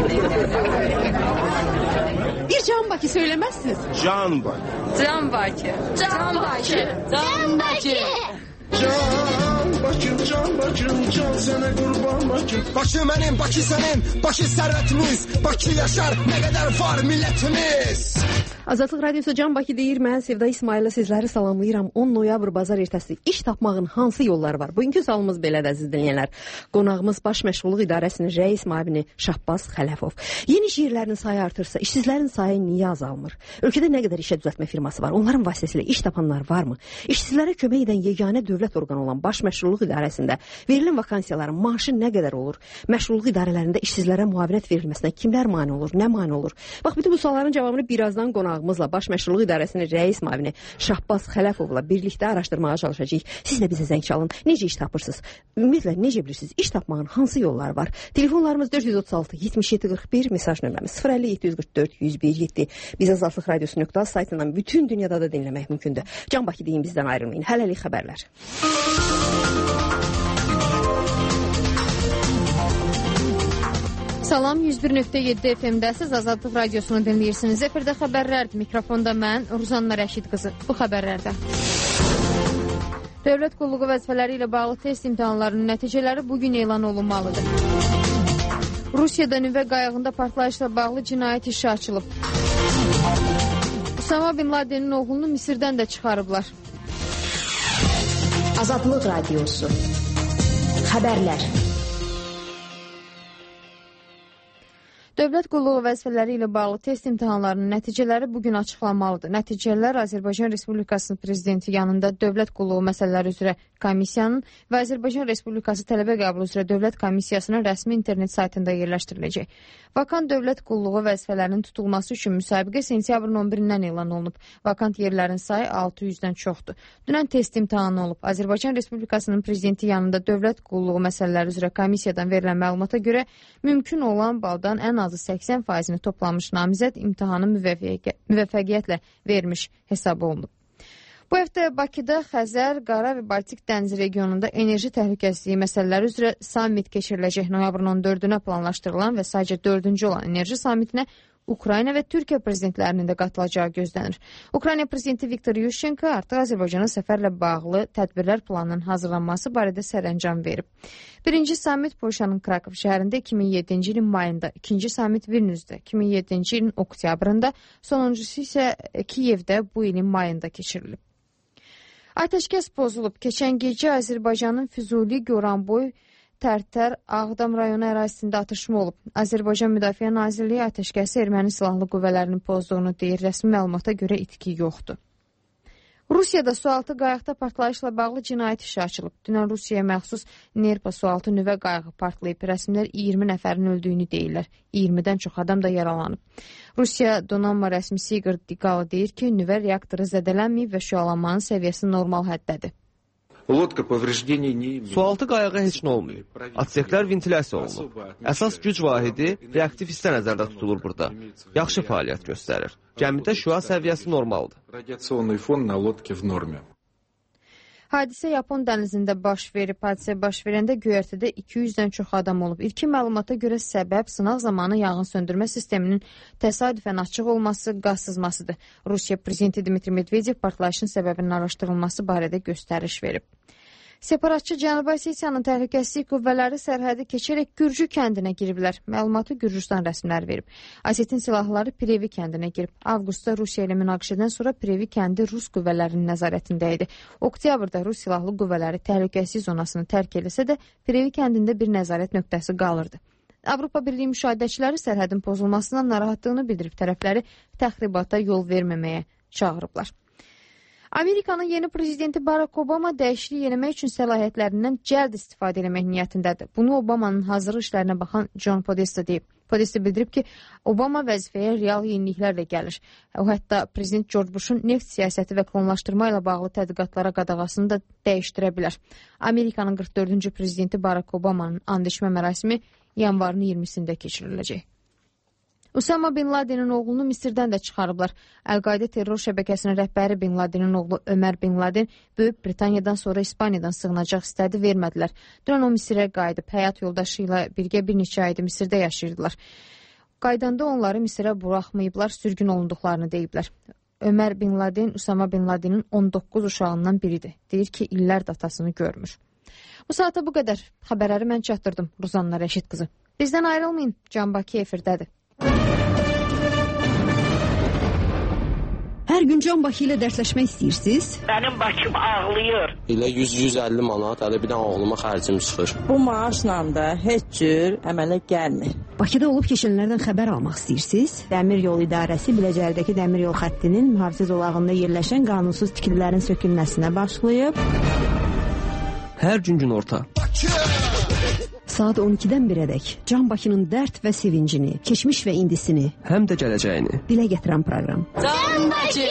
Bir Can Bakı söylemezsiniz. Can Bakı. Can Bakı. Can Bakı. Can Bakı. Can Bakım, can Bakım, can sana kurban Bakım. Bakı mənim, Bakı sənin, Bakı sərvətimiz, Bakı yaşar, nə qədər var millətimiz. Azadlıq Radiosu Can Bakı deyir, mən Sevda İsmail'lə sizləri salamlayıram. 10 noyabr bazar ertəsi iş tapmağın hansı yolları var? Bugünkü sualımız belədir, əziz dinləyənlər. Qonağımız Baş Məşğulluq İdarəsinin rəis müavini Şahbaz Xələfov. Yeni iş yerlərinin sayı artırsa, işsizlərin sayı niyə azalmır? Ölkədə nə qədər işə düzəltmə firması var? Onların vasitəsilə iş tapanlar varmı? İşsizlərə kömək edən yeganə dövlət orqanı olan Baş Məşğulluq İdarəsində verilən vakansiyaların maaşı nə qədər olur? Məşğulluq idarələrində işsizlərə müavinət verilməsinə kimlər mane olur, nə mane olur? Bax, bütün bu sualların cavabını birazdan qonağımızla Baş Məşğulluq İdarəsinin rəis müavini Şahbaz Xələfovla birlikdə araşdırmağa çalışacağıq. Siz də bizə zəng çalın. Necə iş tapırsınız? Ümumiyyətlə, necə bilirsiniz? İş tapmağın hansı yolları var? Telefonlarımız 436 77 41, mesaj nömrəmiz 050 744 101 7. Biz Azadlıq Radiosu saytından bütün dünyada da dinləmək mümkündür. Can Bakı deyin, bizdən ayrılmayın. Hələlik xəbərlər. Salam, 101.7 FM-dəsiz Azadlıq Radiosunu dinləyirsiniz. Efirdə xəbərlərdir. Mikrofonda mən, Ruzanna Rəşid qızı. Bu xəbərlərdə. Dövlət qulluğu vəzifələri ilə bağlı test imtahanlarının nəticələri bugün elan olunmalıdır. Rusiyada nüvə qayığında partlayışla bağlı cinayət işi açılıb. Usama Bin Ladenin oğlunu Misirdən də çıxarıblar. Azadlıq Radiosu. Xəbərlər. Dövlət qulluğu vəzifələri ilə bağlı test imtahanlarının nəticələri bugün açıqlanmalıdır. Nəticələr Azərbaycan Respublikasının prezidenti yanında Dövlət qulluğu məsələləri üzrə komissiyanın və Azərbaycan Respublikası tələbə qəbulu üzrə Dövlət Komissiyasının rəsmi internet saytında yerləşdiriləcək. Vakant dövlət qulluğu vəzifələrinin tutulması üçün müsabiqə sentyabrın 11-dən elan olunub. Vakant yerlərin sayı 600-dən çoxdur. Dünən test imtahanı olub. Azərbaycan Respublikasının prezidenti yanında Dövlət qulluğu məsələləri üzrə komissiyadan verilən məlumata görə mümkün olan baldan ən azı 80%-ni toplamış namizəd imtahanı müvəffəqiyyətlə vermiş hesab olunub. Bu həftə Bakıda Xəzər, Qara və Baltik dənizi regionunda enerji təhlükəsizliyi məsələləri üzrə sammit keçiriləcək. Noyabrın 14-ünə planlaşdırılan və sadəcə 4-cü olan enerji sammitinə Ukrayna və Türkiyə prezidentlərinin də qatılacağı gözlənir. Ukrayna prezidenti Viktor Yushchenko artıq Azərbaycana səfərlə bağlı tədbirlər planının hazırlanması barədə sərəncam verib. Birinci sammit Polşanın Krakov şəhərində 2007-ci ilin mayında, ikinci sammit Vilniusda 2007-ci ilin oktyabrında, sonuncusu isə Kiyevdə bu ilin mayında keçirilib. Atəşkəs pozulub. Keçən gecə Azərbaycanın Füzuli, Goranboy, Tərtər, Ağdam rayonu ərazisində atışma olub. Azərbaycan Müdafiə Nazirliyi atəşkəsi erməni silahlı qüvvələrinin pozduğunu deyir. Rəsmi məlumata görə itki yoxdur. Rusiyada sualtı qayıqda partlayışla bağlı cinayət işi açılıb. Dünən Rusiyaya məxsus Nerpa sualtı nüvə qayığı partlayıb. Rəsmilər 20 nəfərin öldüyünü deyirlər. 20-dən çox adam da yaralanıb. Rusiya donanma rəsmisi Igor Digal deyir ki, nüvə reaktoru zədələnməyib və şüalanmanın səviyyəsi normal həddədir. Sualtı qayığa heç nə olmayıb. Atseklər ventilyasiya olunub. Əsas güc vahidi reaktiv hissə nəzərdə tutulur burada. Yaxşı fəaliyyət göstərir. Gəmidə şüa səviyyəsi normaldır. Hadisə Yapon dənizində baş verib. Hadisə baş verəndə göyərtədə 200-dən çox adam olub. İlkin məlumata görə səbəb sınaq zamanı yanğın söndürmə sisteminin təsadüfən açıq olması, qaz sızmasıdır. Rusiya prezidenti Dmitri Medvedev partlayışın səbəbinin araşdırılması barədə göstəriş verib. Separatçı Cənubi Osetiyanın təhlükəsizlik qüvvələri sərhədi keçərək Gürcü kəndinə giriblər. Məlumatı Gürcüstan rəsmiləri verib. Osetin silahları Pirevi kəndinə girib. Avqustda Rusiya ilə münaqişədən sonra Pirevi kəndi Rus qüvvələrinin nəzarətində idi. Oktyabrda Rus silahlı qüvvələri təhlükəsizlik zonasını tərk eləsə də Pirevi kəndində bir nəzarət nöqtəsi qalırdı. Avropa Birliyi müşahidəçiləri sərhədin pozulmasından narahatlığını bildirib tərəfləri təxribata yol verməməyə çağırıblar. Amerikanın yeni prezidenti Barack Obama dəyişiklik eləmək üçün səlahiyyətlərindən cəld istifadə eləmək niyyətindədir. Bunu Obamanın hazır işlərinə baxan John Podesta deyib. Podesta bildirib ki, Obama vəzifəyə real yeniliklərlə gəlir. O, hətta prezident George Bush'un neft siyasəti və klonlaşdırma ilə bağlı tədqiqatlara qadağasını da dəyişdirə bilər. Amerikanın 44-cü prezidenti Barack Obama'nın and içmə mərasimi yanvarın 20-sində keçiriləcək. Usama Bin Ladenin oğlunu Misirdən də çıxarıblar. Əl-Qayda terror şəbəkəsinin rəhbəri Bin Ladenin oğlu Ömər Bin Laden Böyük Britaniyadan sonra İspaniyadan sığınacaq istədi, vermədilər. Dünən o Misirə qayıdıb, həyat yoldaşı ilə birgə bir neçə aydır Misirdə yaşayırdılar. Qaydanda onları Misirə buraxmayıblar, sürgün olunduqlarını deyiblər. Ömər bin Laden, Usama bin Ladenin 19 uşağından biridir. Deyir ki, illər datasını görmür. Bu saata bu qədər. Xəbərləri mən çatdırdım. Ruzanna Rəşid qızı. Bizdən ayrılmayın. Can Bakı efirdədir. Hər gün Can Bakı ilə dərsləşmək istəyirsiniz? Mənim Bakım ağlayır. İlə 100-150 manat, hələ bir də oğluma xərcim çıxır. Bu maaşla da heç cür əmələ gəlmir. Bakıda olub keçənlərdən xəbər almaq istəyirsiniz? Dəmir yol idarəsi Biləcərdəki dəmir yol xəttinin mühafizə zolağında yerləşən qanunsuz tikililərin sökülməsinə başlayıb. Hər gün günorta. Saat 12-dən 1-ədək Can Bakının dərd və sevincini, keçmiş və indisini, həm də gələcəyini dilə gətirən proqram. Can Bakı!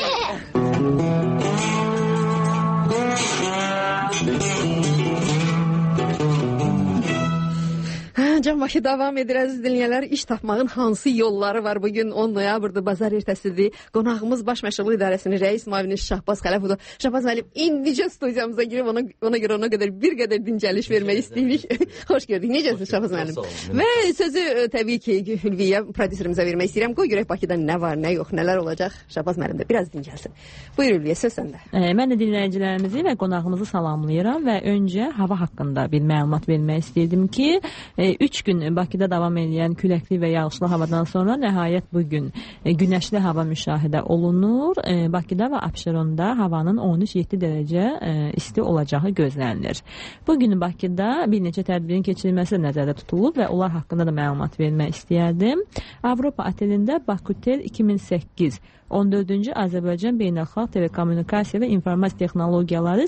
Can Bakı davam edir, əziz dinləyənlər. İş tapmağın hansı yolları var? Bugün 10 noyabrdır, bazar ertəsidir. Qonağımız Baş Məşğulluq İdarəsinin rəis müavini Şahbaz Xələfovu. Şahbaz müəllim, indicə studiyamıza girib ona görə ona qədər bir qədər dincəliş vermək istəyirik. Xoş gördük. Necəsiniz Şahbaz müəllim? Və sözü təbii ki, Hülviyə prodüserimizə vermək istəyirəm. Qoy görək Bakıda nə var, nə yox, nələr olacaq. Şahbaz müəllim də biraz dincəlsin. Buyur Hülviyə, söz səndə. Mən də dinləyicilərimizi və qonağımızı salamlayıram və öncə hava haqqında bir məlumat vermək istəyirdim ki, 3 gün Bakıda davam edən küləkli və yağışlı havadan sonra nəhayət bugün günəşli hava müşahidə olunur. Bakıda və Abşeronda havanın 13-7 dərəcə isti olacağı gözlənilir. Bugün Bakıda bir neçə tədbirin keçirilməsi nəzərdə tutulub və onlar haqqında da məlumat vermək istəyərdim. Avropa otelində Bakutel 2008 14-cü Azərbaycan Beynəlxalq Telekommunikasiya və İnformasiya Texnologiyaları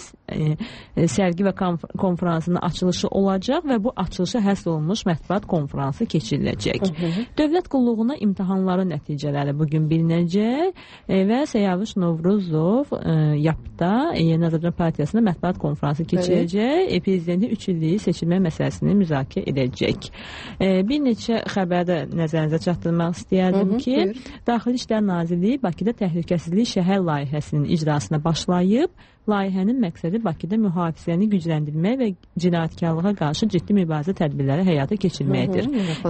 sərgi və konferansının açılışı olacaq və bu açılışa həsr olunmuş mətbuat konferansı keçiriləcək. Dövlət qulluğuna imtahanların nəticələri bugün bilinəcək və Səyavuş Novruzov YAP-da Yeni Azərbaycan Partiyasında mətbuat konferansı keçirəcək. Prezidentin 3 illiyi seçilmə məsələsini müzakirə edəcək. Bir neçə xəbərdə nəzərinizə çatdırmaq istəyərdim ki, Daxili İşlər Nazirliyi Bakıda təhlükəsizlik şəhər layihəsinin icrasına başlayıb. Layihənin məqsədi Bakıda mühafizəni gücləndirmək və cinayətkarlığa qarşı ciddi mübarizə tədbirləri həyata keçirməkdir.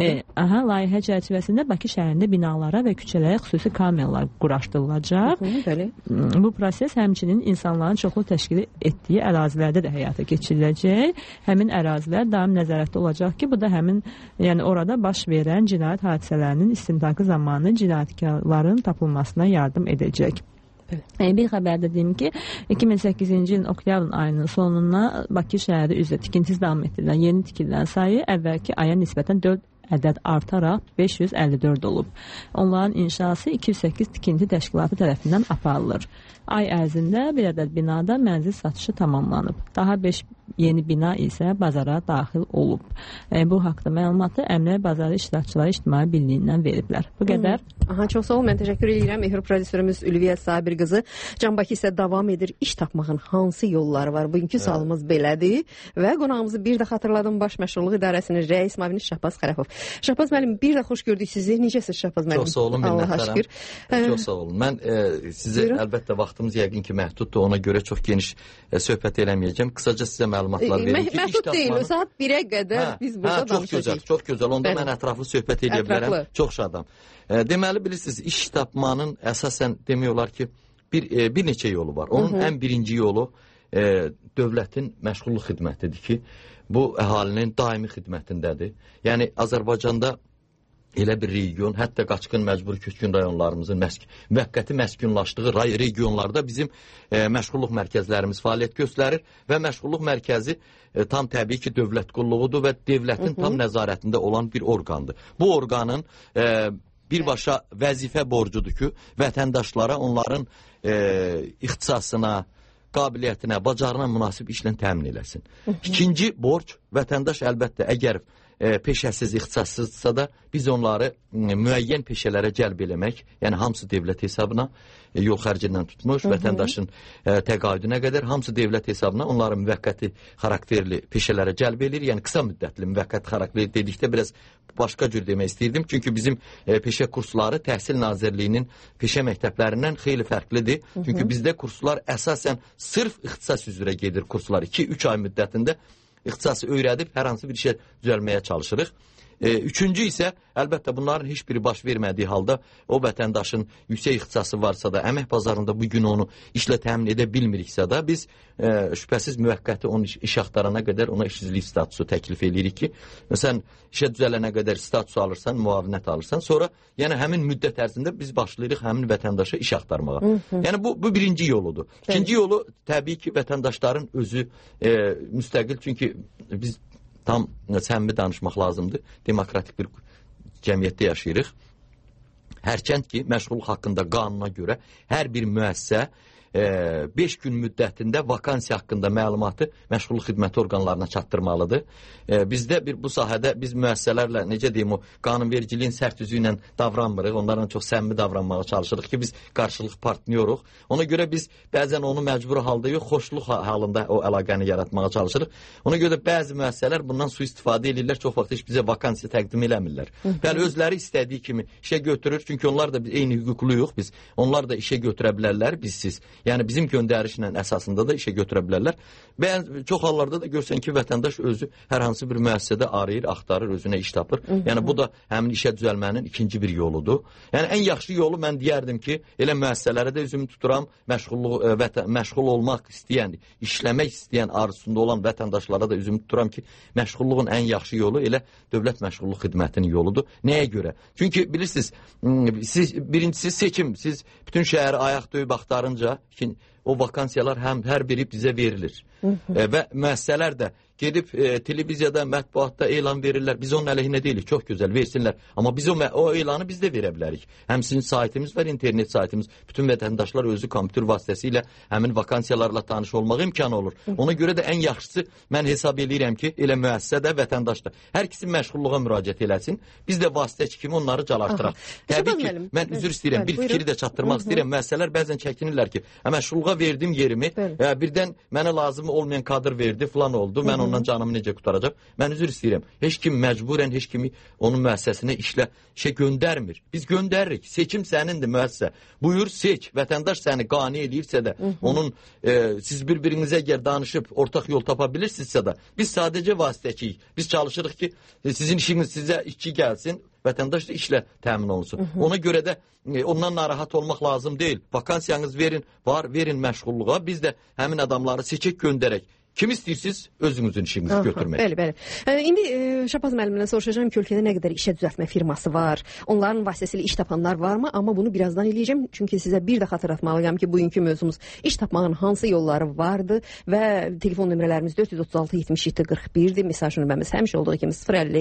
Layihə çərçivəsində Bakı şəhərində binalara və küçələrə xüsusi kameralar quraşdırılacaq. Bu proses həmçinin insanların çoxlu təşkil etdiyi ərazilərdə də həyata keçiriləcək. Həmin ərazilər daim nəzarətdə olacaq ki, bu da həmin, yəni orada baş verən cinayət hadisələrinin istintaqı zamanı cinayətkarların tapılmasına yardım edəcək. Bir xəbərdə deyim ki, 2008-ci ilin oktyabr ayının sonuna Bakı şəhəri üzrə tikintisi davam etdirilən yeni tikilən sayı əvvəlki aya nisbətən 4 ədəd artaraq 554 olub. Onların inşası 208 tikinti təşkilatı tərəfindən aparılır. Ay ərzində bir ədəd binada mənzil satışı tamamlanıb. Daha 5 yeni bina isə bazara daxil olub. Bu haqda məlumatı Əmniyyət Bazarı İştirakçıları İctimai Birliyindən veriblər. Bu qədər. Çox sağ olun. Mən təşəkkür edirəm. Mehir prodüserimiz Ülviyə Sabir qızı. Can Bakı isə davam edir. İş tapmağın hansı yolları var? Bugünkü sualımız belədir. Və qonağımızı bir də xatırladım. Baş Məşğulluq İdarəsinin rəis müavini Şahbaz Xələfov. Şahbaz müəllim, bir də xoş gördük sizi. Necəsiz Şahbaz müəllim? Çox sağ olun, minnətdaram. Çox sağ olun. Mən sizə əlbəttə vaxtımız yəqin ki məhduddur. Ona görə çox geniş söhbət eləməyəcəm. Qısaca sizə məlumatlar verim ki, məhdud deyil. Saat 1-ə qədər biz burada danışacağıq. Çox gözəl. Onda mən ətraflı söhbət edə bilərəm. Çox şadam. Deməli bilirsiniz, iş tapmanın əsasən demək olar ki, bir neçə yolu var. Onun ən birinci yolu dövlətin məşğulluq xidmətidir ki, bu əhalinin daimi xidmətindədir. Yəni Azərbaycanda elə bir region, hətta qaçqın məcburi köçkün rayonlarımızın müvəqqəti məskunlaşdığı regionlarda bizim məşğulluq mərkəzlərimiz fəaliyyət göstərir və məşğulluq mərkəzi tam təbii ki dövlət qulluğudur və dövlətin tam nəzarətində olan bir orqandır. Bu orqanın birbaşa vəzifə borcudur ki, vətəndaşlara onların ixtisasına, qabiliyyətinə, bacarına münasib işlə təmin eləsin. İkinci borc, vətəndaş əlbəttə əgər peşəsiz, ixtisassızsa da biz onları müəyyən peşələrə cəlb eləmək, yəni hamısı dövlət hesabına, yol xərcindən tutmuş, vətəndaşın təqaüdünə qədər hamısı dövlət hesabına onları müvəqqəti xarakterli peşələrə cəlb edir. Yəni qısa müddətli müvəqqəti xarakterli dedikdə biraz başqa cür demək istəyirdim. Çünki bizim peşə kursları Təhsil Nazirliyinin peşə məktəblərindən xeyli fərqlidir. Çünki bizdə kurslar əsasən sırf ixtisas üzrə gedir kurslar. 2-3 ay müddətində ixtisası öyrədib hər hansı bir işə düzəlməyə çalışırıq. Üçüncü isə əlbəttə bunların heç biri baş vermədiyi halda o vətəndaşın yüksək ixtisası varsa da, əmək bazarında bu gün onu işlə təmin edə bilmiriksə də, biz şübhəsiz müvəqqəti onun iş axtarana qədər ona işsizlik statusu təklif edirik ki, sən işə düzələnə qədər statusu alırsan, müavinət alırsan, sonra yəni həmin müddət ərzində biz başlayırıq həmin vətəndaşa iş axtarmağa. Yəni bu birinci yoludur. İkinci yolu təbii ki, vətəndaşların özü müstəqil, çünki biz tam səmimi danışmaq lazımdır. Demokratik bir cəmiyyətdə yaşayırıq. Hərçənd ki, məşğulluq haqqında qanuna görə hər bir müəssisə 5 gün müddətində vakansiya haqqında məlumatı məşğulluq xidməti orqanlarına çatdırmalıdır. Bizdə bu sahədə biz müəssisələrlə, necə deyim, o qanunvericiliyin sərt üzü ilə davranmırıq. Onlarla çox səmimi davranmağa çalışırıq ki, biz qarşılıq partnyoruq. Ona görə biz bəzən onu məcburi halda yox, xoşluq halında o əlaqəni yaratmağa çalışırıq. Ona görə də bəzi müəssisələr bundan sui-istifadə edirlər. Çox vaxt heç bizə vakansiya təqdim eləmirlər. Bəli, özləri istədiyi kimi işə götürür. Çünki onlar da eyni hüquqluyuq biz. Onlar da işə götürə bilərlər, bizsiz. Yəni bizim göndərişlə əsasında da işə götürə bilərlər. Çox hallarda da görsən ki, vətəndaş özü hər hansı bir müəssisədə arayır, axtarır, özünə iş tapır. Yəni bu da həmin işə düzəlmənin ikinci bir yoludur. Yəni ən yaxşı yolu mən deyərdim ki, elə müəssisələrə də üzümü tuturam, məşğul olmaq istəyən, işləmək istəyən arzusunda olan vətəndaşlara da üzümü tuturam ki, məşğulluğun ən yaxşı yolu elə dövlət məşğulluq xidmətinin yoludur. Nəyə görə? Çünki bilirsiniz, birincisi seçim. Siz bütün şəhəri ayaq döyüb axtarınca o vakansiyalar hər biri bizə verilir. Və müəssisələr də gedib televiziyada, mətbuatda elan verirlər. Biz onun əleyhinə deyilik, çox gözəl versinlər. Amma biz o elanı biz də verə bilərik. Həmçinin saytımız var, internet saytımız. Bütün vətəndaşlar özü kompüter vasitəsilə həmin vakansiyalarla tanış olmaq imkanı olur. Ona görə də ən yaxşısı mən hesab edirəm ki, elə müəssisə də, vətəndaş da. Hər ikisi məşğulluğa müraciət eləsin. Biz də vasitəçi kimi onları calaşdıraq. Təbii ki, mən üzr istəyirəm, bir fikri də çatdırmaq istəyirəm. Müəssisələr bəzən çəkinirlər ki, məşğulluğa verdim yerimi, birdən mənə lazım olmayan kadr verdi, falan oldu. Mən ondan canımı necə qutaracaq? Mən üzr istəyirəm. Heç kim məcburən heç kimi onun müəssisəsinə işə göndərmir. Biz göndəririk. Seçim sənindir müəssisə. Buyur seç. Vətəndaş səni qane edirsə də, onun siz bir-birinizə əgər danışıb ortaq yol tapa bilirsinizsə də, biz sadəcə vasitəçiyik. Biz çalışırıq ki, sizin işiniz sizə işçi gəlsin, vətəndaş da işlə təmin olunsun. Ona görə də ondan narahat olmaq lazım deyil. Vakansiyanız verin, verin məşğulluğa. Biz də həmin adamları seçək göndərək. Kim istəyirsiniz, özünüzün işinizi götürmək. Bəli. İndi Şahbaz müəllimdən soruşacağım ki, ölkədə nə qədər işə düzəltmə firması var, onların vasitəsilə iş tapanlar varmı? Amma bunu birazdan eləyəcəm, çünki sizə bir də xatırlatmalıyam ki, bugünkü mövzumuz iş tapmağın hansı yolları vardı və telefon nömrələrimiz 436-77-41-dir. Mesaj nömrəmiz həmişə olduğu kimi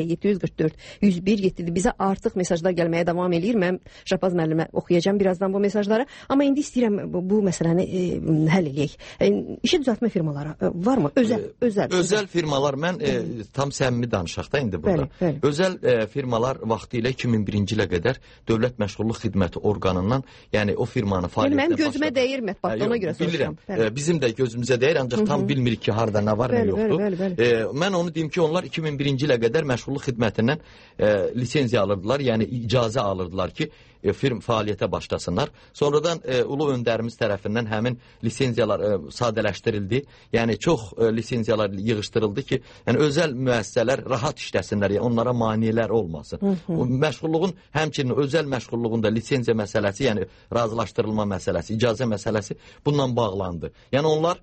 050-744-101-7-dir. Bizə artıq mesajlar gəlməyə davam edir. Mən Şahbaz müəllimə oxuyacağam birazdan bu mesajları. Amma indi istəyirəm bu məsələni həll eləyək. İşə düzəltmə firmaları var mı? Özəl firmalar, mən tam səmimi danışaq da indi burada. Bəli. Özəl firmalar vaxtı ilə 2001-ci ilə qədər Dövlət Məşğulluq Xidməti orqanından, yəni o firmanın fəaliyyətinə başladı. Mənim gözümə dəyir mətbuatda, ona görə soruşuram. Bilirəm. Bizim də gözümüzə dəyir, ancaq tam bilmirik ki, harada nə var, nə yoxdur. Mən onu deyim ki, onlar 2001-ci ilə qədər məşğulluq xidmətindən lisenziya alırdılar, yəni icazə alırdılar ki, firm fəaliyyətə başlasınlar. Sonradan ulu öndərimiz tərəfindən həmin lisenziyalar sadələşdirildi. Yəni çox lisenziyalar yığışdırıldı ki, yəni özəl müəssisələr rahat işləsinlər, yəni onlara maneələr olmasın. Məşğulluğun, həmçinin özəl məşğulluğunda lisenziya məsələsi, yəni razılaşdırılma məsələsi, icazə məsələsi bununla bağlandı. Yəni onlar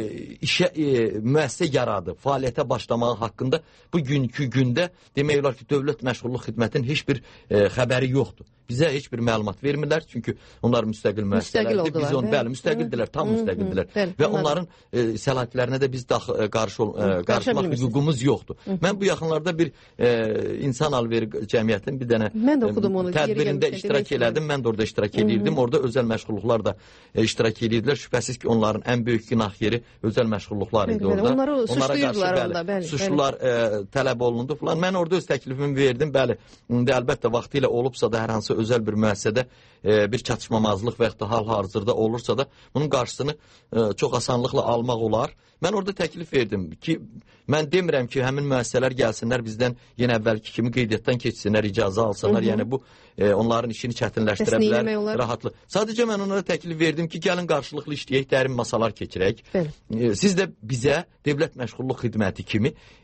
müəssisə yaradıb, fəaliyyətə başlamağı haqqında bugünkü gündə demək olar ki, Dövlət Məşğulluq Xidmətinin heç bir xəbəri yoxdur. Bizə heç bir məlumat vermirlər, çünki onlar müstəqil müəssisələrdir. Biz onu, bəli, müstəqildirlər, tam müstəqildirlər. Və onların səlahiyyətlərinə də biz qarışmaq hüququmuz yoxdur. Mən bu yaxınlarda bir insan alveri cəmiyyətin bir dənə tədbirində iştirak elədim. Mən də orada iştirak edirdim. Orada özəl məşğulluqlar da iştirak edirdilər. Şübhəsiz ki, onların ən böyük günah yeri özəl məşğulluqlar idi orada. Onları suçluyurdular orada. Suçlular tələb olundu falan. Mən orada öz təklifimi verdim. Bəli, əlbəttə vaxtı ilə olubsa da hər hansı özəl bir müəssisədə bir çatışmamazlıq və yaxud da hal-hazırda olursa da bunun qarşısını çox asanlıqla almaq olar. Mən orada təklif verdim ki, mən demirəm ki, həmin müəssisələr gəlsinlər bizdən yenə əvvəlki kimi qeydiyyatdan keçsinlər, icazə alsınlar. Yəni bu onların işini çətinləşdirə bilər, rahatlıq. Sadəcə mən onlara təklif verdim ki, gəlin qarşılıqlı işləyək, dərin masalar keçirək. Siz də bizə Dövlət Məşğulluq Xidməti kimi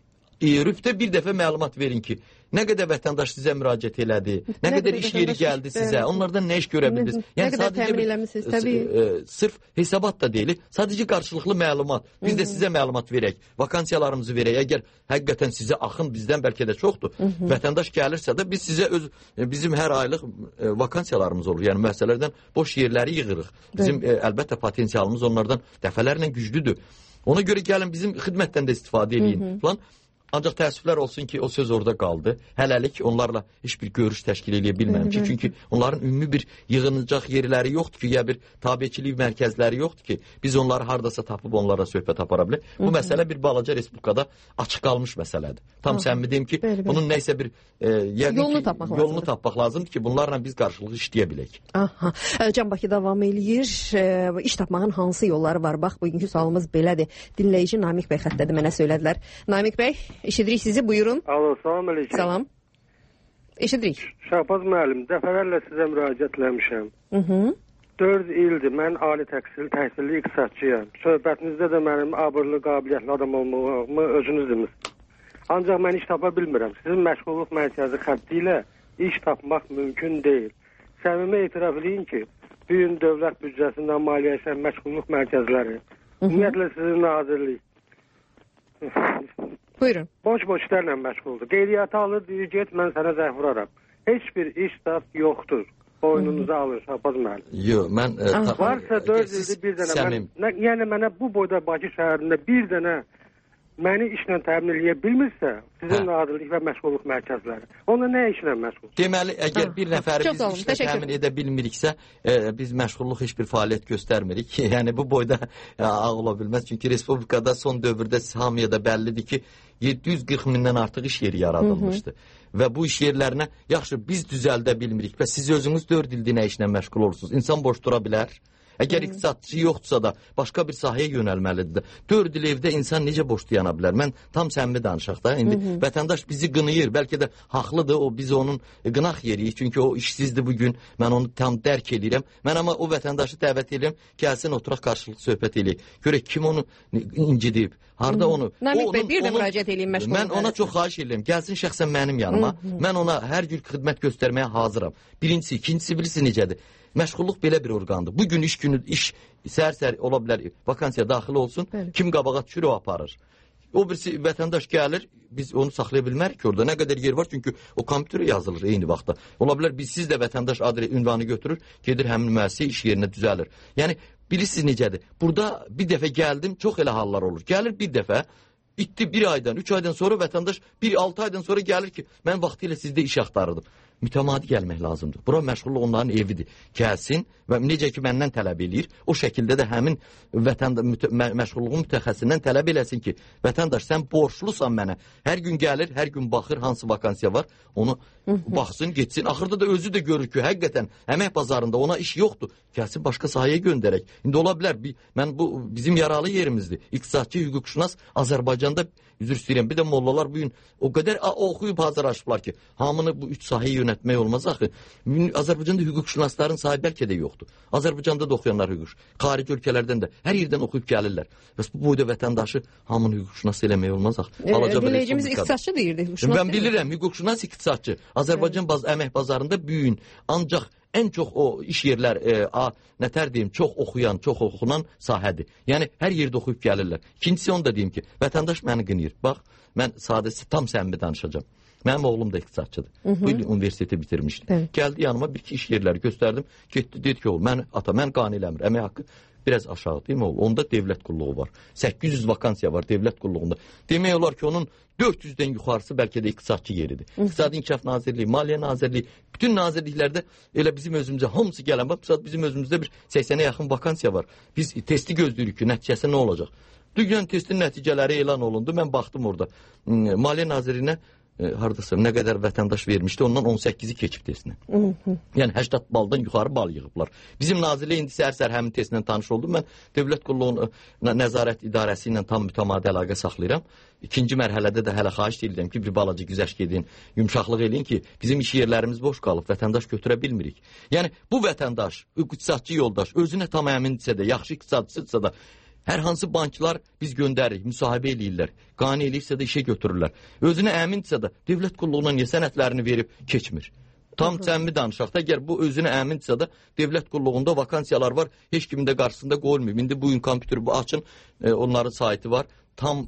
Rüftə bir dəfə məlumat verin ki, nə qədər vətəndaş sizə müraciət elədi, nə qədər iş yeri gəldi sizə, onlardan nə iş görə bildiniz. Yəni sadəcə sırf hesabat da deyil, sadəcə qarşılıqlı məlumat. Biz də sizə məlumat verək, vakansiyalarımızı verək. Əgər həqiqətən sizə axın bizdən bəlkə də çoxdur, vətəndaş gəlirsə də biz sizə bizim hər aylıq vakansiyalarımız olur. Yəni müəssisələrdən boş yerləri yığırıq. Bizim əlbəttə potensialımız onlardan dəfələrlə güclüdür. Ona görə gəlin bizim xidmətdən də istifadə edin falan. Ancaq təəssüflər olsun ki, o söz orada qaldı. Hələlik onlarla heç bir görüş təşkil edə bilmədim ki, çünki onların ümumi bir yığınacaq yerləri yoxdur ki, ya bir tabiçilik mərkəzləri yoxdur ki, biz onları hardasa tapıb onlara söhbət apara bilək. Bu məsələ bir balaca respublikada açıq qalmış məsələdir. Tam səmimi deyim ki, bunun nəysə bir yolunu tapmaq lazımdır ki, bunlarla biz qarşılıqlı işləyə bilək. Can Bakı davam eləyir. İş tapmağın hansı yolları var? Bax, bugünkü sualımız belədir. Dinləyici Namiq bəy xəttədir, mənə söylədilər. Namiq bəy, eşidirik sizi, buyurun. Alo, salam aleyküm. Salam. Eşidirik. Şahbaz müəllim, dəfələrlə sizə müraciət eləmişəm. 4 ildir mən ali təhsilli iqtisadçıyam. Söhbətinizdə də mənim abırlı, qabiliyyətli adam olmağımı özünüz demişsiniz. Ancaq mən iş tapa bilmirəm. Sizin məşğulluq mərkəzi xətti ilə iş tapmaq mümkün deyil. Səmimi etiraf edin ki, bu gün dövlət büdcəsindən maliyyələşən məşğulluq mərkəzləri, ümumiyyətlə sizin nazirlik buyurun. Boş işlərlə məşğuldur. Qeydiyyatı alır, deyir, get, mən sənə zəng vuraram. Heç bir iş tap yoxdur. Boynunuza alır, Şahbaz müəllim. Yox, mən... Varsa 4 ildir bir dənə, yəni mənə bu boyda Bakı şəhərində bir dənə məni işlə təmin edə bilmirsə, sizin nazirlik və məşğulluq mərkəzləri, ona nə işlə məşğul? Deməli, əgər bir nəfəri biz işlə təmin edə bilmiriksə, biz məşğulluq heç bir fəaliyyət göstərmirik. Yəni, bu boyda ağ ola bilməz. Çünki Respublikada son dövrdə hamıya da bəllidir ki, 740 mindən artıq iş yeri yaradılmışdır. Və bu iş yerlərinə, yaxşı, biz düzəldə bilmirik və siz özünüz 4 ildir nə işlə məşğul olursunuz. İnsan boş dura bilər. Əgər iqtisadçı yoxdursa da başqa bir sahəyə yönəlməlidir. 4 il evdə insan necə boş dayana bilər? Mən tam səmimi danışaq da. İndi vətəndaş bizi qınayır. Bəlkə də haqlıdır. Biz onun qınaq yeriyik. Çünki o işsizdir bugün. Mən onu tam dərk edirəm. Mən amma o vətəndaşı dəvət edirəm. Gəlsin oturaq qarşılıqlı söhbət eləyək. Görək kim onu incidib? Harda onu? Namiq bəy, bir də müraciət eləyim məşğul. Mən ona çox xahiş edirəm. Gəlsin şəxsən mənim yanıma. Mən ona hər cür xidmət göstərməyə hazıram. Birincisi, ikincisi bilirsiniz necədir? Məşğulluq belə bir orqandır. Bugün iş günü, iş səhər-səhər ola bilər, vakansiya daxil olsun, kim qabağa düşür, o aparır. O birisi vətəndaş gəlir, biz onu saxlaya bilmərik ki, orada nə qədər yer var, çünki o kompüterə yazılır eyni vaxtda. Ola bilər, siz də vətəndaş ünvanı götürür, gedir həmin müəssisə iş yerinə düzəlir. Yəni, bilirsiniz necədir? Burada bir dəfə gəldim, çox elə hallar olur. Gəlir bir dəfə, itdi 1 aydan, 3 aydan sonra vətəndaş 6 aydan sonra gəlir ki, mən vaxtilə sizdə iş axtarırdım. Mütəmadi gəlmək lazımdır. Bura məşğulluq onların evidir. Gəlsin və necə ki məndən tələb eləyir, o şəkildə də həmin məşğulluğun mütəxəssisindən tələb eləsin ki, vətəndaş sən borçlusan mənə. Hər gün gəlir, hər gün baxır hansı vakansiya var, onu baxsın, getsin. Axırda da özü də görür ki, həqiqətən əmək bazarında ona iş yoxdur. Gəlsin başqa sahəyə göndərək. İndi ola bilər, bu bizim yaralı yerimizdir. İqtisadçı, hüquqşünas Azərbaycanda üzr istəyirəm. Bir də mollalar bugün o qədər oxuyub hazırlaşıblar ki, hamını bu 3 sahəyə yönətmək olmaz axı. Azərbaycanda hüquqşünasların sahə bəlkə də yoxdur. Azərbaycanda da oxuyanlar xarici ölkələrdən də hər yerdən oxuyub gəlirlər. Bəs bu boyda vətəndaşı hamını hüquqşünas eləmək olmaz axı. Dinləyicimiz iqtisadçı deyirdi. Mən bilirəm, hüquqşünas iqtisadçı. Azərbaycan əmək bazarında büyün. Ancaq ən çox o iş yerlər, nətər deyim, çox oxuyan, çox oxunan sahədir. Yəni, hər yerdə oxuyub gəlirlər. İkincisi, onu da deyim ki, vətəndaş məni qınıyır. Bax, mən sadəcə tam səmimi danışacağım. Mənim oğlum da iqtisadçıdır. Bu il universiteti bitirmişdi. Gəldi yanıma bir-iki iş yerləri göstərdim. Getdi, dedi ki, mən qane eləmir. Əmək haqqı biraz aşağı, deyim oğul. Onda dövlət qulluğu var. 800 vakansiya var dövlət qulluğunda. Demək olar ki, onun 400-dən yuxarısı bəlkə də iqtisadçı yeridir. İqtisadi İnkişaf Nazirliyi, Maliyyə Nazirliyi, bütün nazirliklərdə elə bizim özümüzə hamısı gələn, bizim özümüzdə bir 80-ə yaxın vakansiya var. Biz testi gözləyirik ki, nəticəsi nə olacaq? Dünən testin nəticələri elan olundu. Mən baxdım orada. Maliyyə Nazirliyinə hardasa nə qədər vətəndaş vermişdi, ondan 18-i keçib testinə. Yəni 80 baldan yuxarı bal yığıblar. Bizim nazirlik indi səhər-səhər həmin testlə tanış oldum. Mən Dövlət Qulluğunun Nəzarət İdarəsi ilə tam mütəmadi əlaqə saxlayıram. İkinci mərhələdə də hələ xahiş edirəm ki, bir balaca güzəşt edin, yumşaqlıq eləyin ki, bizim iş yerlərimiz boş qalıb, vətəndaş götürə bilmirik. Yəni bu vətəndaş, iqtisadçı yoldaş, özünə tam əmindirsə də, yaxşı iqtisadçıdırsa da, Hər hansı banklar biz göndəririk, müsahibə eləyirlər. Qane eləyirsə də işə götürürlər. Özünə əmindirsə də dövlət qulluğuna niyə sənədlərini verib keçmir? Tam səmimi danışaq da, əgər bu özünə əmindirsə də dövlət qulluğunda vakansiyalar var, heç kimin də qarşısında qoyulmuyor. İndi bugün kompüteri açın, onların saytı var. Tam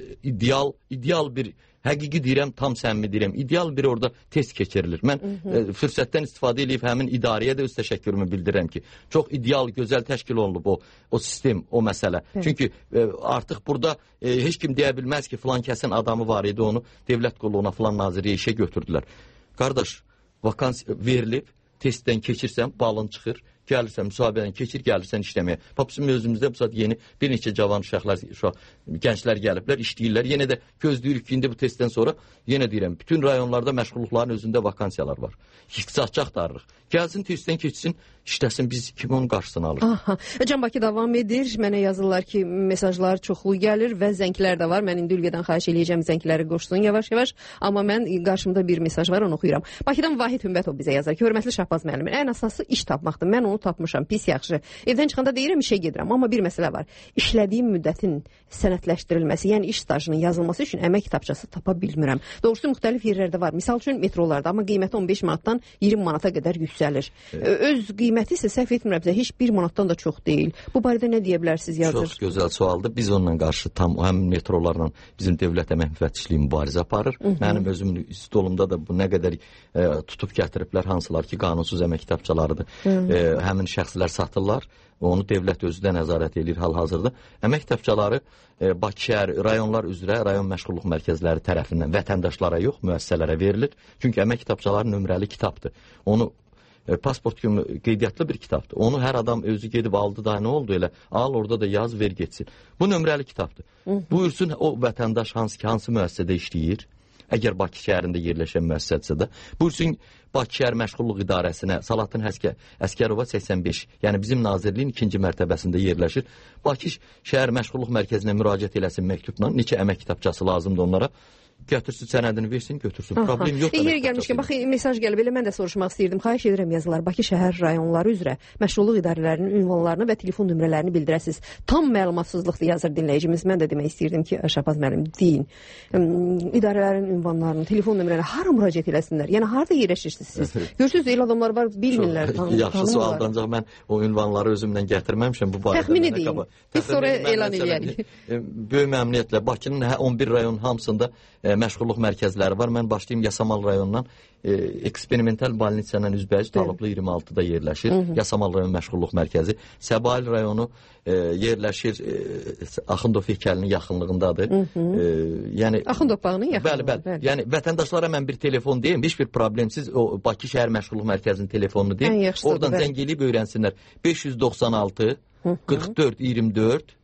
ideal bir, həqiqi deyirəm, tam səmimi deyirəm, ideal bir orada test keçirilir. Mən fürsətdən istifadə edib həmin idarəyə də öz təşəkkürümü bildirirəm ki, çox ideal, gözəl təşkil olunub o sistem, o məsələ. Çünki artıq burada heç kim deyə bilməz ki, filan kəsin adamı var idi, onu dövlət qulluğuna, filan nazirliyə işə götürdülər. Qardaş, vakansiya verilib, testdən keçirsən, balın çıxır, gəlirsən, müsahibədən keçir, gəlirsən işləməyə. Bizim özümüzdə bu saat yeni bir neçə cavan uşaqlar, gənclər gəliblər, işləyirlər. Yenə də gözləyirik ki, indi bu testdən sonra, yenə deyirəm, bütün rayonlarda məşğulluqların özündə vakansiyalar var. İqtisadçı axtarırıq. Gəlsin, testdən keçsin, işləsin, biz kim onun qarşısını alır? Can Bakı davam edir. Mənə yazırlar ki, mesajlar çoxlu gəlir və zənglər də var. Mən indi Ülqədən xahiş eləyəcəm zəngləri qoşsun yavaş-yavaş. Amma mən qarşımda bir mesaj var, onu oxuyuram. Bakıdan Vahid Hümbətov bizə yazar ki, hörmətli Şahbaz müəllim, ən əsası iş tapmaqdır. Mən onu tapmışam, pis yaxşı. Evdən çıxanda deyirəm, işə gedirəm. Amma bir məsələ var. İşlədiyim müddətin sənədləşdirilməsi, yəni iş stajının yazılması üçün əmək kitabçası tapa bilmirəm. Doğrusu müxtəlif yerlərdə var. Misal üçün metrolarda, amma qiyməti 15 manatdan 20 manata qədər yüksəlir. Öz qiyməti isə səhv etmirəmsə heç 1 manatdan da çox deyil. Bu barədə nə deyə bilərsiniz yazır? Çox gözəl sualdır. Biz onunla qarşı tam həmin metrolarla bizim dövlət əmək müfəttişliyi mübarizə aparır. Mənim özümün stolumda da bu nə qədər tutub gətiriblər, hansılar ki, qanunsuz əmək kitabçalarıdır. Həmin şəxslər satırlar. Onu dövlət özü də nəzarət edir hal-hazırda. Əmək kitabçaları Bakı şəhər, rayonlar üzrə, rayon məşğulluq mərkəzləri tərəfindən vətəndaşlara yox, müəssisələrə verilir. Çünki əmək kitabçaları nömrəli kitabdır. Onu pasport kimi qeydiyyatlı bir kitabdır. Onu hər adam özü gedib aldı da nə oldu elə? Al orada da yaz, ver getsin. Bu nömrəli kitabdır. Buyursun o vətəndaş hansı müəssisədə işləyir? Əgər Bakı şəhərində yerləşən müəssisədirsə də, buyursun Bakı şəhər məşğulluq idarəsinə, Salatın Əskərova 85, yəni bizim nazirliyin 2-ci mərtəbəsində yerləşir. Bakı şəhər məşğulluq mərkəzinə müraciət eləsin məktubla, neçə əmək kitabçası lazımdır onlara. Gətirsin, sənədini versin, götürsün. Problem yox. Yer gəlmişkən, bax, mesaj gəlib, elə mən də soruşmaq istəyirdim. Xahiş edirəm yazılar, Bakı şəhər rayonları üzrə məşğulluq idarələrinin ünvanlarını və telefon nömrələrini bildirəsiniz. Tam məlumatsızlıqdır yazır dinləyicimiz. Mən də demək istəyirdim ki, Şahbaz müəllim, deyin. İdarələrin ünvanlarını, telefon nömrələrini hara müraciət eləsinlər? Yəni, harada yerləşirsiniz siz? Görürsünüz, elə adamlar var, bilmirlər. Yaxşı sualdır, ancaq mən o ünvanları özümdən gətirməmişəm. Təxmini deyin. Biz sonra elan edərik. Böyük məmnuniyyətlə Bakının 11 rayon hamısında məşğulluq mərkəzləri var. Mən başlayayım Yasamal rayonundan. Eksperimental balnitsanın üzbəyiz Talıblı 26-da yerləşir. Yasamal rayon məşğulluq mərkəzi. Səbail rayonu yerləşir Axundov heykəlinin yaxınlığındadır. Yəni Axundov bağının yaxınlığında. Bəli. Yəni vətəndaşlara mən bir telefon deyim, heç bir problemsiz o Bakı şəhər məşğulluq mərkəzinin telefonunu deyim. Oradan zəng eləyib öyrənsinlər. 596 44 24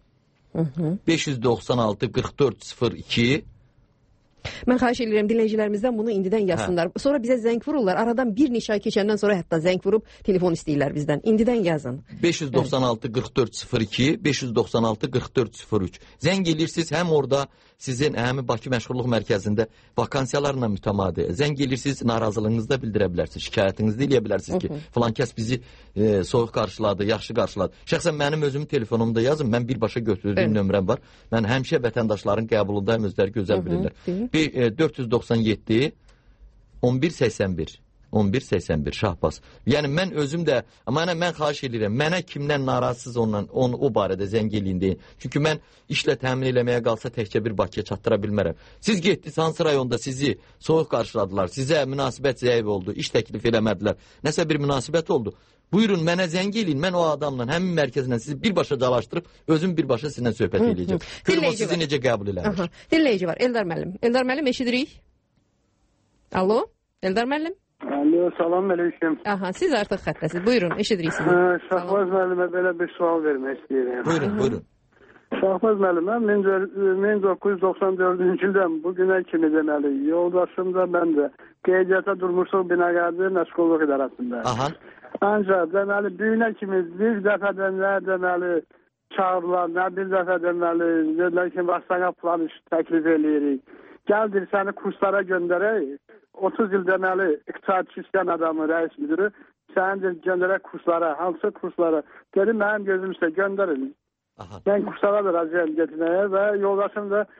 596 44 02. Mən xahiş edirəm dinləyicilərimizdən bunu indidən yazsınlar. Sonra bizə zəng vururlar. Aradan bir neçə ay keçəndən sonra hətta zəng vurub telefon istəyirlər bizdən. İndidən yazın. 596 44 02 596 44 03. Zəng edirsiniz, həm orada sizin həmin Bakı məşğulluq mərkəzində vakansiyalarla mütəmadi zəng edirsiniz, narazılığınızı da bildirə bilərsiniz, şikayətinizi də eləyə bilərsiniz ki, filan kəs bizi soyuq qarşıladı, yaxşı qarşıladı. Şəxsən mənim özümün telefonumda yazın, mən birbaşa götürdüyüm nömrəm var. Mən həmişə vətəndaşların qəbulundayım, özləri gözəl bilirlər. 497 1181 1181 Şahbaz. Yəni mən özüm də, amma mən xahiş edirəm, mənə kimdən narazısız onu o barədə zəng eləyin deyin. Çünki mən işlə təmin eləməyə qalsa təkcə bir Bakıya çatdıra bilmərəm. Siz getdiniz hansı rayonda sizi soyuq qarşıladılar, sizə münasibət zəif oldu, iş təklif eləmədilər, nəsə bir münasibət oldu. Buyurun mənə zəng eləyin, mən o adamla həmin mərkəzlə sizi birbaşa dalaşdırıb özüm birbaşa sizinlə söhbət eləyəcəm. Görüm o sizi necə qəbul eləmir. Dinləyici var, Eldar müəllim. Eldar müəllim eşidirik. Alo, Eldar müəllim. Alo, salam aleyküm. Siz artıq xəttəsiz. Buyurun, eşidirik sizi. Şahbaz müəllimə belə bir sual vermək istəyirəm. Buyurun. Şahbaz müəllim, mən 1994-cü ildən bu günə kimi deməli, yoldaşım da mən də qeydiyyata durmuşuq Binəqədi məşğulluq idarəsində. Ancaq deməli, bu günə kimi bir dəfədən nə deməli çağırırlar, nə bir dəfə deməli, dedilər ki, vaxtana plan iş təklif eləyirik. Gəldir səni kurslara göndərək. 30 il deməli iqtisadçı işləyən adamı, rəis müdürü səni göndərək kurslara, hansı kurslara? Dedim, mənim gözüm üstə göndərin. Ben Kuşlara da razıyım getmeye ve yoldaşım da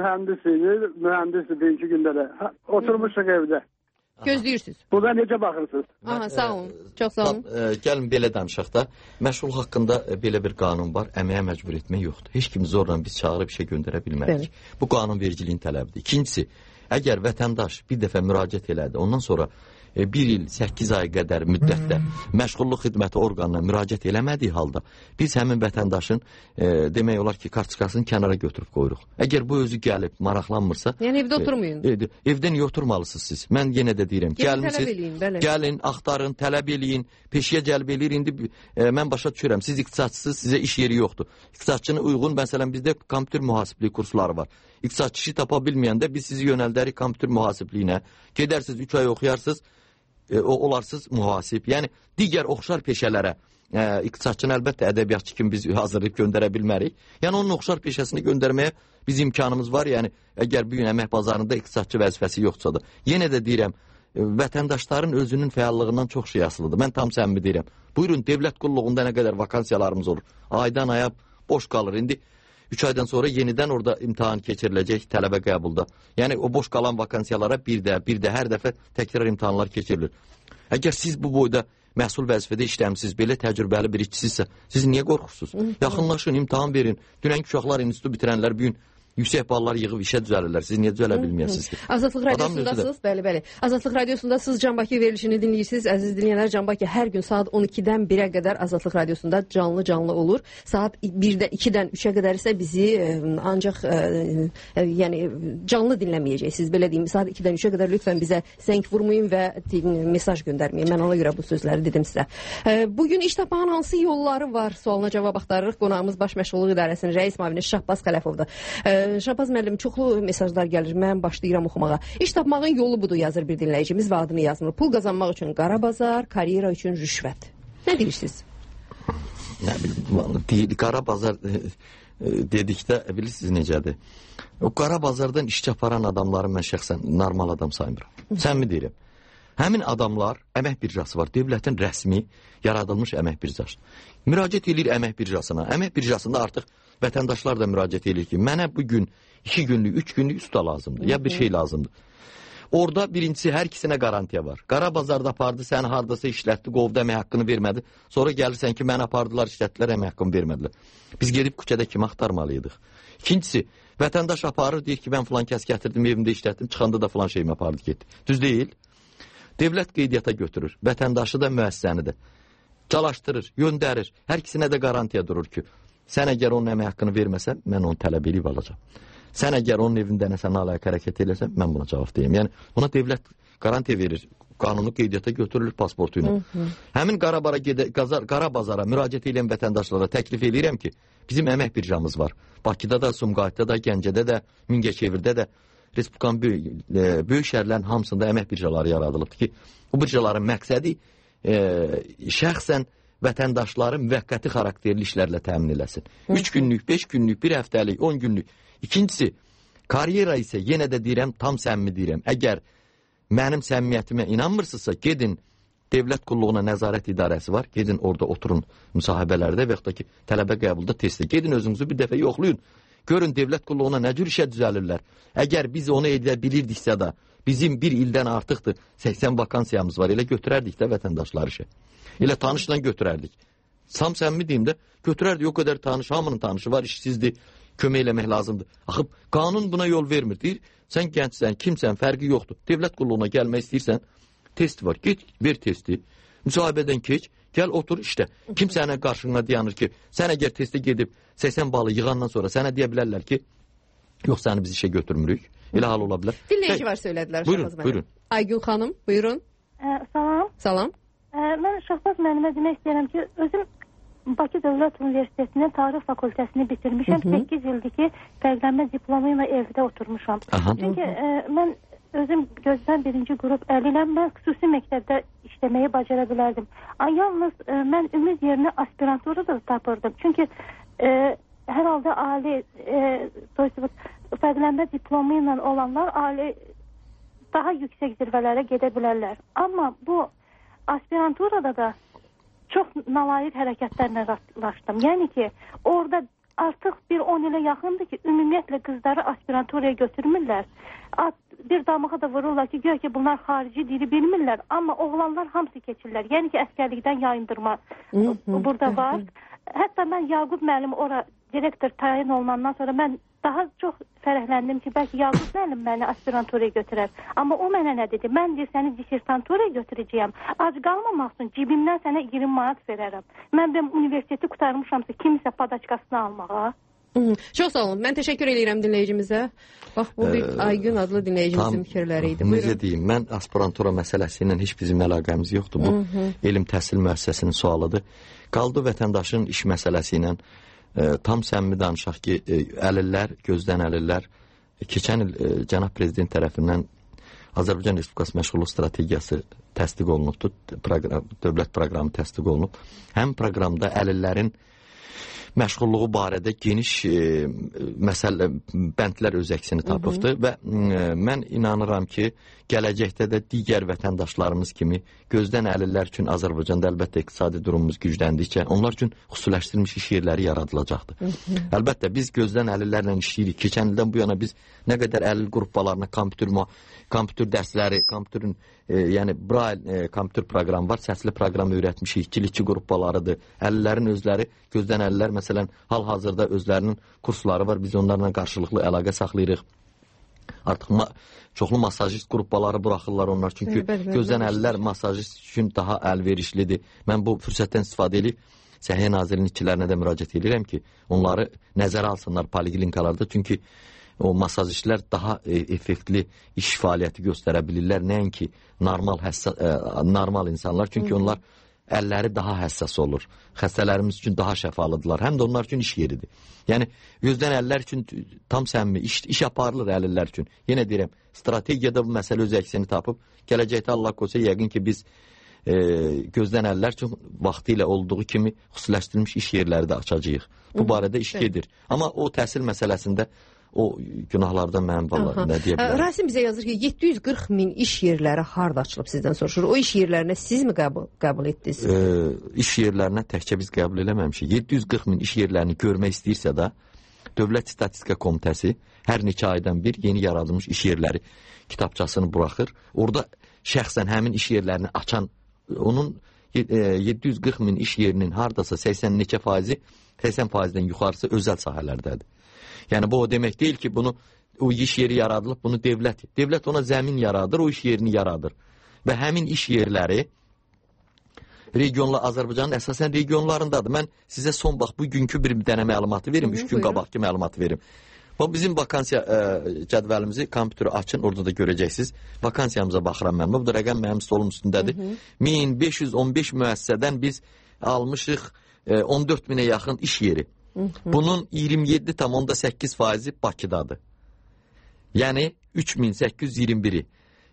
mühendisdi birinci günde de. Oturmuştuk evde. Gözləyirsiniz. Burada necə baxırsınız? Aha, sağ olun. Çox sağ olun. Gəlin belə danışaq da. Məşğul haqqında belə bir qanun var. Əməyə məcbur etmək yoxdur. Heç kimi zorla biz çağırıb işə göndərə bilmərik. Bu qanun vericiliyin tələbidir. İkincisi, əgər vətəndaş bir dəfə müraciət elədi, ondan sonra 1 il 8 ay qədər müddətdə məşğulluq xidməti orqanına müraciət eləmədiyi halda biz həmin vətəndaşın demək olar ki, kartçikasını kənara götürüb qoyuruq. Əgər bu özü gəlib maraqlanmırsa, yəni evdə oturmayın. Evdə niyə oturmalısınız siz? Mən yenə də deyirəm, gəlmisiniz, gəlin, axtarın, tələb eləyin, peşəyə cəlb eləyin. İndi mən başa düşürəm, siz iqtisadçısınız, sizə iş yeri yoxdur. İqtisadçına uyğun, məsələn, bizdə kompüter mühasibliyi kursları var. İqtisadçı işi tapa bilməyəndə biz sizi yönəldərik kompüter mühasibliyinə. Gedərsiniz, 3 ay oxuyarsınız, olarsınız mühasib. Yəni, digər oxşar peşələrə iqtisadçını əlbəttə ədəbiyyatçı kimi biz hazırlayıb göndərə bilmərik. Yəni, onun oxşar peşəsini göndərməyə biz imkanımız var. Yəni, əgər bir gün əmək bazarında iqtisadçı vəzifəsi yoxdursa da. Yenə də deyirəm, vətəndaşların özünün fəallığından çox şey asılıdır. Mən tam səmimi deyirəm. Buyurun, dövlət qulluğunda nə qədər vakansiyalarımız olur. Aydan aya boş qalır. İndi 3 aydan sonra yenidən orada imtahan keçiriləcək tələbə qəbulda. Yəni o boş qalan vakansiyalara bir də hər dəfə təkrar imtahanlar keçirilir. Əgər siz bu boyda məsul vəzifədə işləmsiniz, belə təcrübəli bir işçisinizsə, siz niyə qorxursunuz? Yaxınlaşın, imtahan verin. Dünənki uşaqlar institutu bitirənlər bugün yüksək ballar yığıb işə düzəlirlər. Siz niyə düzələ bilməyəsiniz ki? Azadlıq radiosundasınız. Bəli. Azadlıq radiosundasınız. Can Bakı verilişini dinləyirsiniz. Əziz dinləyənlər, Can Bakı hər gün saat 12-dən 1-ə qədər Azadlıq radiosunda canlı olur. Saat 1-də 2-dən 3-ə qədər isə bizi ancaq yəni canlı dinləməyəcəksiniz. Belə deyim, saat 2-dən 3-ə qədər lütfən bizə zəng vurmayın və mesaj göndərməyin. Mən ona görə bu sözləri dedim sizə. Bugün iş tapmağın hansı yolları var? Sualına cavab axtarırıq. Qonağımız Baş Məşğulluq İdarəsinin rəis müavini Şahbaz Xələfovdur. Şahbaz müəllim, çoxlu mesajlar gəlir. Mən başlayıram oxumağa. İş tapmağın yolu budur, yazır bir dinləyicimiz və adını yazmır. Pul qazanmaq üçün qara bazar, karyera üçün rüşvət. Nə deyirsiniz? Nə bilim, qara bazar dedikdə bilirsiniz necədir? O qara bazardan iş aparan adamları mən şəxsən normal adam saymıram. Sən mi deyirəm? Həmin adamlar, əmək birjası var, dövlətin rəsmi yaradılmış əmək birjası. Müraciət edir əmək birjasına. Əmək birjasında artıq vətəndaşlar da müraciət edir ki, mənə bugün 2 günlük, 3 günlük usta lazımdır, ya bir şey lazımdır. Orada birincisi hər ikisinə qarantiya var. Qara bazarda apardı, səni hardasa işlətdi, qovdu, əmək haqqını vermədi. Sonra gəlirsən ki, mən apardılar, işlətdilər, əmək haqqını vermədilər. Biz gedib küçədə kimi axtarmalıydıq. İkincisi, vətəndaş aparır, deyir ki, mən filan kəs gətirdim, evimdə işlətdim, çıxanda da filan şeyimi apardı, getdi. Düz deyil. Devlət qeydiyyata götürür, vətəndaşı da müəssisəni də çalışdırır, göndərir. Hər ikisinə də qarantiya durur ki, sən əgər onun əmək haqqını verməsən, mən onu tələb edib alacam. Sən əgər onun evində nəsə nalayıq hərəkət eləsən, mən buna cavab deyim. Yəni, ona devlət qarantiya verir, qanunu qeydiyyata götürülür pasportu ilə. Həmin qara bazara müraciət edən vətəndaşlara təklif edirəm ki, bizim əmək birjamız var. Bakıda da, Sumqayıtda da, Gəncədə də, Mingəçevirdə də, Respublikanın böyük şəhərlərin hamısında əmək birjaları yaradılıbdır ki, bu birjaların məqsədi şəxsən vətəndaşların müvəqqəti xarakterli işlərlə təmin eləsin. 3 günlük, 5 günlük, 1 həftəlik, 10 günlük. İkincisi, karyera isə yenə də deyirəm, tam səmimi deyirəm. Əgər mənim səmimiyyətimə inanmırsınızsa, gedin Dövlət Qulluğuna Nəzarət İdarəsi var, gedin orada oturun müsahibələrdə və yaxud da ki, tələbə qəbulda testdə. Gedin özünüzü bir dəfə yoxlayın. Görün Dövlət Qulluğuna nə cür işə düzəlirlər. Əgər biz onu edə bilirdiksə də, bizim bir ildən artıqdır 80 vakansiyamız var, elə götürərdik də vətəndaşlar işə. Elə tanışla götürərdik. Sam səmimi deyim də, götürərdik o qədər tanış, hamının tanışı var, işsizdir, kömək eləmək lazımdır. Axıb, qanun buna yol vermir, deyir, sən gəncsən, kimsən, fərqi yoxdur. Dövlət Qulluğuna gəlmək istəyirsən, test var, get, ver testi, müsahibədən keç, gəl otur işlə. Kim sənə qarşına dayanır ki, sən əgər testə gedib 80 balı yığandan sonra sənə deyə bilərlər ki, yox, səni biz işə götürmürük. Elə hal ola bilər. Dinləyici var söylədilər. Buyurun. Aygün xanım, buyurun. Salam. Salam. Mən Şahbaz müəllimə demək istəyirəm ki, özüm Bakı Dövlət Universitetinin Tarix Fakültəsini bitirmişəm. 8 ildir ki, fərqlənmə diplomu ilə evdə oturmuşam. Çünki mən özüm gözdən birinci qrup əliləm, mən xüsusi məktəbdə işləməyi bacara bilərdim. Yalnız mən ümid yerinə aspirantura da tapırdım. Çünki hər halda ali fərqlənmə diplomu ilə olanlar ali daha yüksək zirvələrə gedə bilərlər. Amma bu aspiranturada da çox nalayiq hərəkətlərlə rastlaşdım. Yəni ki, orada artıq bir 10 ilə yaxındır ki, ümumiyyətlə qızları aspiranturaya götürmürlər. Bir damağa da vururlar ki, gör ki, bunlar xarici dili bilmirlər, amma oğlanlar hamısı keçirlər. Yəni ki, əskərlikdən yayındırma burada var. Hətta mən Yaqub müəllim ora direktor tayin olunandan sonra mən daha çox fərəhləndim ki, bəlkə Yaqub müəllim məni aspiranturaya götürər. Amma o mənə nə dedi? Mən deyir, səni dissertanturaya götürəcəyəm. Ac qalmamaq üçün cibimdən sənə 20 manat verərəm. Mən universiteti qutarmışamsa kimisə padaçkasını almağa. Çox sağ olun. Mən təşəkkür edirəm dinləyicimizə. Bax, bu bir Aygün adlı dinləyicimizin fikirləri idi. Necə deyim, mən aspirantura məsələsi ilə heç bizim əlaqəmiz yoxdur. Bu, elm təhsil müəssisəsinin sualıdır. Qaldı vətəndaşın iş məsələsi ilə tam səmimi danışaq ki, əlillər, gözdən əlillər, keçən il Cənab Prezident tərəfindən Azərbaycan Respublikası məşğulluq strategiyası təsdiq olunubdur, dövlət proqramı təsdiq olunub. Həm proqramda əlillərin məşğulluğu barədə geniş bəndlər öz əksini tapıbdır və mən inanıram ki, gələcəkdə də digər vətəndaşlarımız kimi gözdən əlillər üçün Azərbaycanda əlbəttə iqtisadi durumumuz gücləndikcə onlar üçün xüsusiləşdirilmiş iş yerləri yaradılacaqdır. Əlbəttə biz gözdən əlillərlə işləyirik. Keçən ildən bu yana biz nə qədər əlil qruplarına kompüter dərsləri, kompüterin yəni Braille kompüter proqramı var, səsli proqram öyrətmişik, ikili qruplarıdır. Əlillərin özləri, gözdən əlillər məsələn hal-hazırda özlərinin kursları var, biz onlarla qarşılıqlı əlaqə saxlayırıq. Artıq çoxlu masajist qrupları buraxırlar onlar, çünki gözdən əlillər masajist üçün daha əlverişlidir. Mən bu fürsətdən istifadə edib Səhiyyə Nazirinin işçilərinə də müraciət edirəm ki, onları nəzərə alsınlar poliklinikalarda, çünki o masajistlər daha effektli iş fəaliyyəti göstərə bilirlər, nəinki normal insanlar, çünki onlar əlləri daha həssas olur. Xəstələrimiz üçün daha şəfalıdırlar. Həm də onlar üçün iş yeridir. Yəni, gözdən əllər üçün tam səmimi iş aparılır əlillər üçün. Yenə deyirəm, strategiyada bu məsələ öz əksini tapıb, gələcəkdə Allah qoysa yəqin ki, biz gözdən əllər üçün vaxtı ilə olduğu kimi xüsusiləşdirilmiş iş yerləri də açacağıq. Bu barədə iş gedir. Amma o təhsil məsələsində o günahlardan mənim vallahi nə deyə bilərəm. Rasim bizə yazır ki, 740 min iş yerləri harda açılıb sizdən soruşur. O iş yerlərinə siz mi qəbul etdiniz? İş yerlərinə təkcə biz qəbul eləməmişik. 740 min iş yerlərini görmək istəyirsə də Dövlət Statistika Komitəsi hər neçə aydan bir yeni yaradılmış iş yerləri kitabçasını buraxır. Orada şəxsən həmin iş yerlərini açan, onun 740 min iş yerinin hardasa 80 neçə faizi, 80%-dən yuxarısı özəl sahələrdədir. Yəni bu o demək deyil ki, bunu o iş yeri yaradılıb, bunu devlət ona zəmin yaradır, o iş yerini yaradır. Və həmin iş yerləri Azərbaycanın əsasən regionlarındadır. Mən sizə son bax bugünkü bir dənə məlumatı verim, 3 gün qabaqki məlumatı verim. Bu bizim vakansiya cədvəlimizi kompüteri açın, orada da görəcəksiniz. Vakansiyamıza baxıram mən. Bu da rəqəm mənim stolum üstündədir. 1515 müəssisədən biz almışıq 14 minə yaxın iş yeri. Bunun 27,8% Bakıdadır. Yəni 3821-i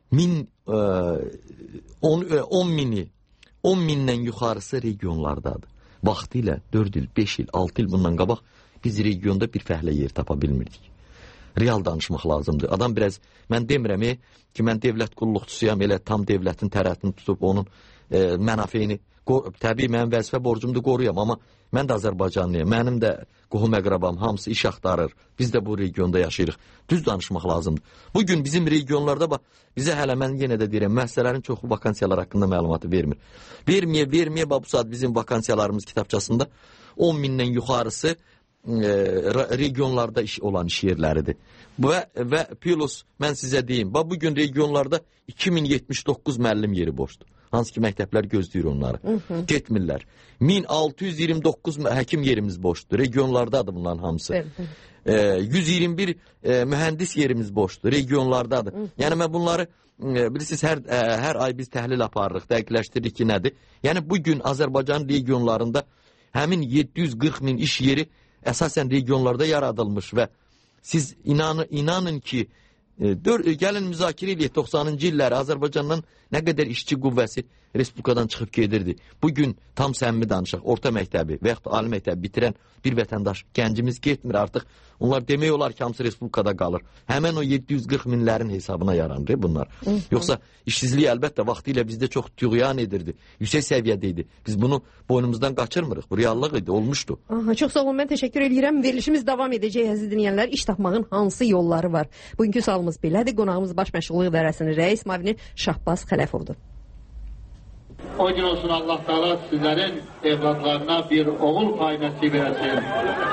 10 mindən yuxarısı regionlardadır. Vaxtı ilə 4 il, 5 il, 6 il bundan qabaq biz regionda bir fəhlə yer tapa bilmirdik. Real danışmaq lazımdır. Adam biraz, mən demirəm ki, mən devlət qulluqçusuyam, elə tam devlətin tərəfini tutub onun mənafeyini, təbii mənim vəzifə borcumdur qoruyam, amma mən də Azərbaycanlıyam, mənim də qohum əqrabam, hamısı iş axtarır, biz də bu regionda yaşayırıq. Düz danışmaq lazımdır. Bugün bizim regionlarda, bizə hələ mən yenə də deyirəm, müəssisələrin çoxlu vakansiyalar haqqında məlumatı vermir. Verməyə, bu saat bizim vakansiyalarımız kitabçasında 10 mindən yuxarısı regionlarda olan iş yerləridir. Və plus, mən sizə deyim, bugün regionlarda 2079 müəllim yeri boşdur. Hansı ki məktəblər gözləyir onları. Getmirlər. 1629 həkim yerimiz boşdur. Regionlardadır bunların hamısı. 121 mühəndis yerimiz boşdur. Regionlardadır. Yəni mən bunları bilirsiniz, hər ay biz təhlil aparırıq, dəqiqləşdiririk ki, nədir? Yəni bugün Azərbaycan regionlarında həmin 740 min iş yeri əsasən regionlarda yaradılmış və siz inanın ki, gəlin müzakirə eləyək 90-cı illəri Azərbaycandan nə qədər işçi qüvvəsi respublikadan çıxıb gedirdi. Bugün tam səmimi danışaq, orta məktəbi və yaxud da ali məktəbi bitirən bir vətəndaş, gəncimiz getmir artıq. Onlar demək olar ki, hamısı respublikada qalır. Həmən o 740 minlərin hesabına yaranır bunlar. Yoxsa işsizlik əlbəttə vaxtı ilə bizdə çox tüğyan edirdi. Yüksək səviyyədə idi. Biz bunu boynumuzdan qaçırmırıq. Bu reallıq idi, olmuşdu. Çox sağ olun, mən təşəkkür edirəm. Verilişimiz davam edəcək, əziz dinləyənlər. İş tapmağın hansı yolları var? Bugünkü sualımız belədir. Qonağımız Baş Məşğulluq İdarəsinin rəis müavini Şahbaz Xələfovdur. O gün olsun Allah Teala sizlərin evladlarına bir oğul pay nəsib etsin.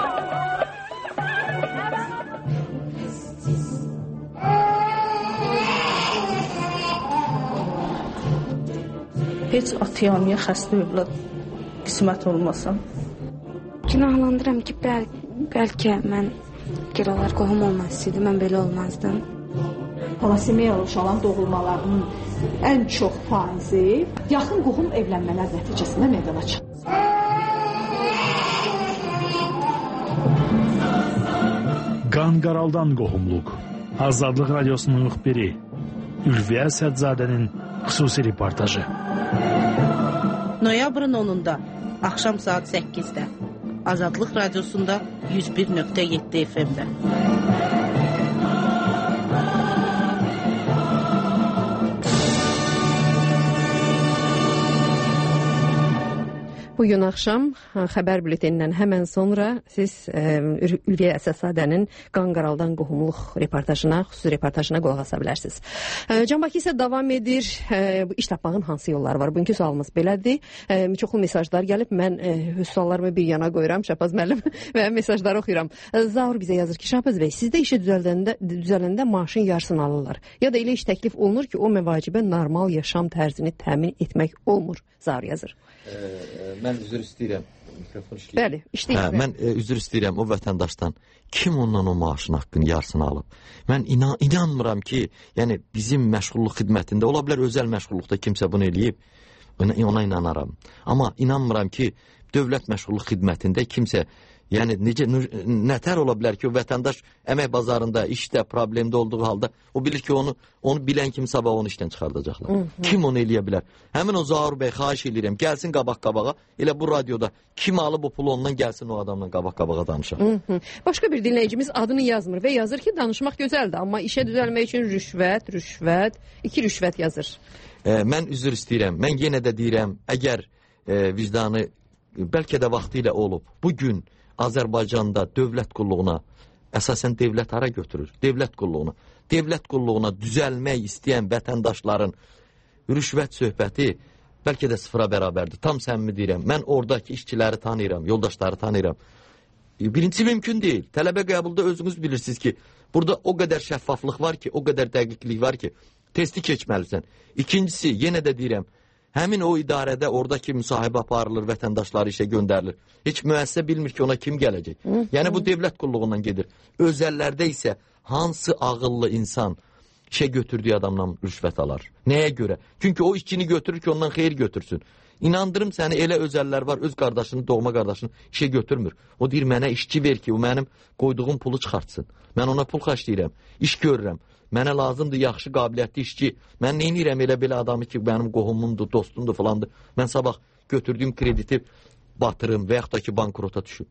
Heç atıyam ya xəstə övlad qismət olmasam. Günahlandıram ki, bəlkə mən olar qohum olmasaydı, mən belə olmazdım. Talasemiyaya uşaqların doğulmalarının ən çox faizi yaxın qohum evlənmələr nəticəsində meydana çıxır. Qanqaraldan qohumluq. Azadlıq Radiosunun müxbiri Ülviyə Sədzadənin xüsusi reportajı. Noyabrın 10-da, axşam saat 8-də, Azadlıq Radiosunda 101.7 FM-də. Bugün axşam xəbər bültenindən həmən sonra siz Ülviyə Sədzadənin Qanqaraldan qohumluq reportajına, xüsusi reportajına qulaq asa bilərsiniz. Can Bakı isə davam edir. İş tapmağın hansı yolları var? Bugünkü sualımız belədir. Çoxlu mesajlar gəlib. Mən suallarımı bir yana qoyuram, Şahbaz müəllim, və mesajları oxuyuram. Zaur bizə yazır ki, Şahbaz bəy, sizdə işi düzələndə maaşın yarısını alırlar. Ya da elə iş təklif olunur ki, o məvacibə normal yaşam tərzini təmin etmək olmur. Zaur yazır. Mən üzr istəyirəm. Mikrofon işləyir. Bəli, işləyir. Mən üzr istəyirəm o vətəndaşdan. Kim ondan o maaşın haqqını yarısını alıb? Mən inanmıram ki, yəni bizim məşğulluq xidmətində, ola bilər özəl məşğulluqda kimsə bunu eləyib, ona inanaram. Amma inanmıram ki, dövlət məşğulluq xidmətində kimsə, yəni nətər ola bilər ki, o vətəndaş əmək bazarında, işdə, problemdə olduğu halda, o bilir ki, onu bilən kimi sabah onu işdən çıxardacaqlar. Kim onu eləyə bilər? Həmin o Zaur bəy, xahiş edirəm, gəlsin qabaq-qabağa, elə bu radioda kim alıb o pulu ondan gəlsin o adamla qabaq-qabağa danışaq. Başqa bir dinləyicimiz adını yazmır və yazır ki, danışmaq gözəldir, amma işə düzəlmək üçün rüşvət, 2 rüşvət yazır. Mən üzr istəyirəm, mən yenə də deyirəm, əgər vicdanı bəlkə də vaxtı ilə olub, bugün Azərbaycanda dövlət qulluğuna, əsasən dövlət hara götürür? Dövlət qulluğuna. Dövlət qulluğuna düzəlmək istəyən vətəndaşların rüşvət söhbəti bəlkə də sıfıra bərabərdir. Tam səmimi deyirəm. Mən oradakı işçiləri tanıyıram, yoldaşları tanıyıram. Birincisi mümkün deyil. Tələbə qəbulda özünüz bilirsiniz ki, burada o qədər şəffaflıq var ki, o qədər dəqiqlik var ki, testi keçməlisən. İkincisi, yenə də deyirəm, həmin o idarədə oradakı müsahibə aparılır, vətəndaşları işə göndərilir. Heç müəssisə bilmir ki, ona kim gələcək. Yəni bu dövlət qulluğundan gedir. Özəllərdə isə hansı ağıllı insan işə götürdüyü adamdan rüşvət alar? Nəyə görə? Çünki o işçini götürür ki, ondan xeyir götürsün. İnandırım səni, elə özəllər var, öz qardaşını, doğma qardaşını işə götürmür. O deyir, mənə işçi ver ki, o mənim qoyduğum pulu çıxartsın. Mən ona pul xərcləyirəm, iş görürəm. Mənə lazımdır yaxşı, qabiliyyətli işçi. Mən neynirəm elə-belə adamı ki, mənim qohumumdur, dostumdur falandır. Mən sabah götürdüyüm krediti batırım və yaxud da ki, bankrota düşüm.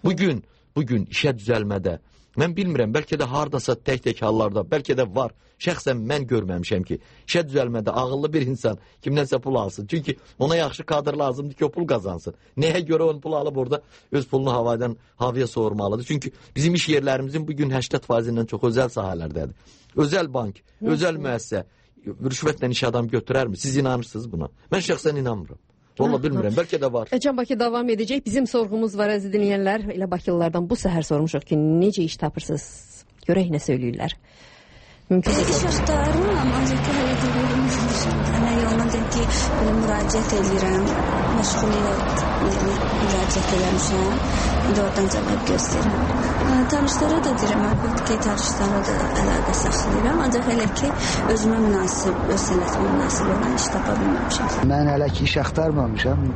Bugün işə düzəlmədə, mən bilmirəm, bəlkə də hardasa tək-tək hallarda, bəlkə də var. Şəxsən mən görməmişəm ki, işə düzəlmədə ağıllı bir insan kimdənsə pul alsın. Çünki ona yaxşı kadr lazımdır ki, o pul qazansın. Nəyə görə onun pulu alıb orada öz pulunu havaya soğurmalıdır. Çünki bizim iş yerlərimizin bugün 80%-dən çox özəl sahələrdədir. Özəl bank, özəl müəssisə rüşvətlə iş adam götürərmi? Siz inanırsınız buna? Mən şəxsən inanmıram. Valla bilmirəm, bəlkə də var. Can Bakı davam edəcək. Bizim sorğumuz var, əziz dinləyənlər. Elə Bakılılardan bu səhər sormuşuq ki, necə iş tapırsınız? Görək nə söyləyirlər. Mümkün iş axtarıram, ancaq hələ deyirəm, əmək yoluna deyim ki, belə müraciət edirəm, məşğuliyyət müraciət eləmişəm, indi oradan cavab göstərirəm. Tanışlara da deyirəm, əlbəttə ki, tanışlara da əlaqə saxlayıram, ancaq hələ ki, özümə münasib, öz sənətimə münasib olan iş tapa bilməmişəm. Mən hələ ki, iş axtarmamışam,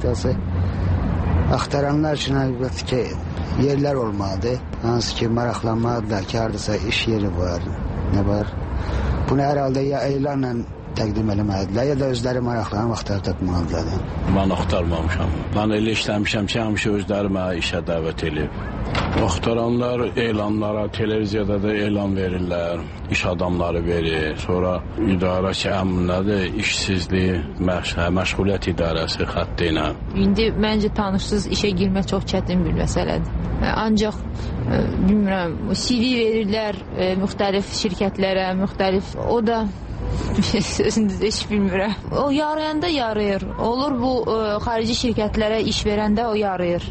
axtaranlar üçün əlbəttə ki, yerlər olmalıdır, hansı ki, maraqlanmalıdırlar ki, haradasa iş yeri var. Nə var? Bunu herhalde ya elanla təqdim eləməlidirlər, ya da özləri maraqlarını vaxtları tapmalıdırlar. Mən axtarmamışam. Mən elə işləmişəm ki, həmişə özləri mənə işə dəvət edib. Axtaranlar elanlara, televiziyada da elan verirlər, iş adamları verir. Sonra idarə ki, nədir, işsizlik, məşğuliyyət idarəsi xətti ilə. İndi məncə tanışsız işə girmək çox çətin bir məsələdir. Ancaq bilmirəm, CV verirlər müxtəlif şirkətlərə, müxtəlif, o da sözünüzdə heç bilmirəm. O yarayanda yarayır. Olur bu xarici şirkətlərə iş verəndə o yarayır.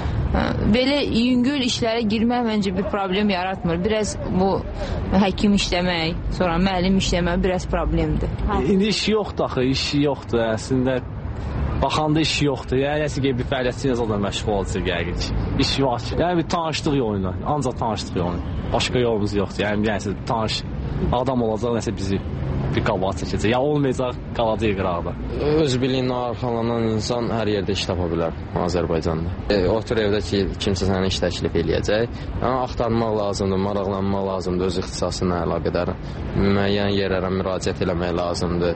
Belə yüngül işlərə girmək məncə bir problem yaratmır. Biraz bu həkim işləmək, sonra müəllim işləmək biraz problemdir. İndi iş yoxdur axı, iş yoxdur. Əslində baxanda iş yoxdur. Yəni nəsə bir fəaliyyətçi yazıda məşğul olacaq yəqin ki. İş var ki. Yəni bir tanışlıq yoluyla, ancaq tanışlıq yoluyla. Başqa yolumuz yoxdur. Yəni nəsə tanış adam olacaq, nəsə bizi bir qabağa çəkəcək. Ya olmayacaq, qalacaq qıraqda. Öz biliyinə arxalanan insan hər yerdə iş tapa bilər Azərbaycanda. Otur evdə ki, kimsə sənə iş təklif eləyəcək. Yəni axtarmaq lazımdır, maraqlanmaq lazımdır, öz ixtisası ilə əlaqədar müəyyən yerlərə müraciət eləmək lazımdır.